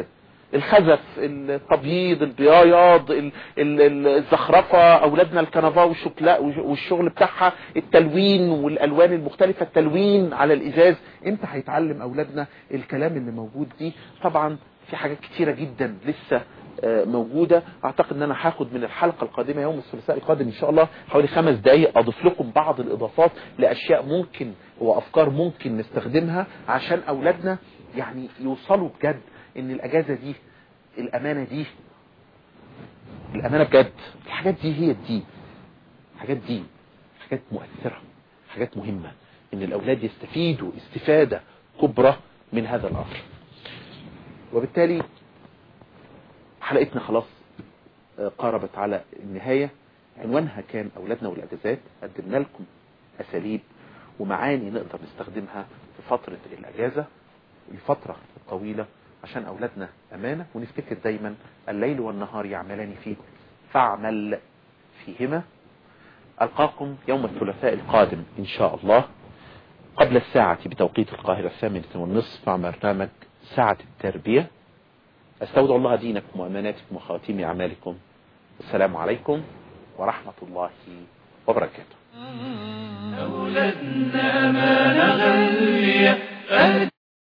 الخزف، التبييض، البياض، الزخرفة، اولادنا الكنفا والشوكولاء والشغل بتاعها، التلوين والالوان المختلفة، التلوين على الازاز. امتى هيتعلم اولادنا الكلام اللي موجود دي؟ طبعا في حاجات كتيرة جدا لسه موجودة. اعتقد ان انا هاخد من الحلقة القادمة يوم الثلاثاء القادم ان شاء الله حوالي خمس دقايق اضيف لكم بعض الاضافات لاشياء ممكن وافكار ممكن نستخدمها عشان اولادنا يعني يوصلوا بجد ان الاجازة دي، الامانة دي، الامانة بجد، الحاجات دي هي الدين، الحاجات دي حاجات مؤثرة، حاجات مهمة، ان الاولاد يستفيدوا استفادة كبرى من هذا الامر. وبالتالي حلقتنا خلاص قاربت على النهاية. عنوانها كان أولادنا والأجازات. قدمنا لكم أساليب ومعاني نقدر نستخدمها في فترة الأجازة، الفترة الطويلة، عشان أولادنا أمانة. ونفتكر دايما الليل والنهار يعملان فيه فاعمل فيهما. ألقاكم يوم الثلاثاء القادم إن شاء الله قبل الساعة بتوقيت القاهرة الثامنة والنصف مع برنامج ساعة التربية. استودع الله دينكم وأماناتكم وخواتيم أعمالكم. السلام عليكم ورحمة الله وبركاته. أولادنا أمانة غالية.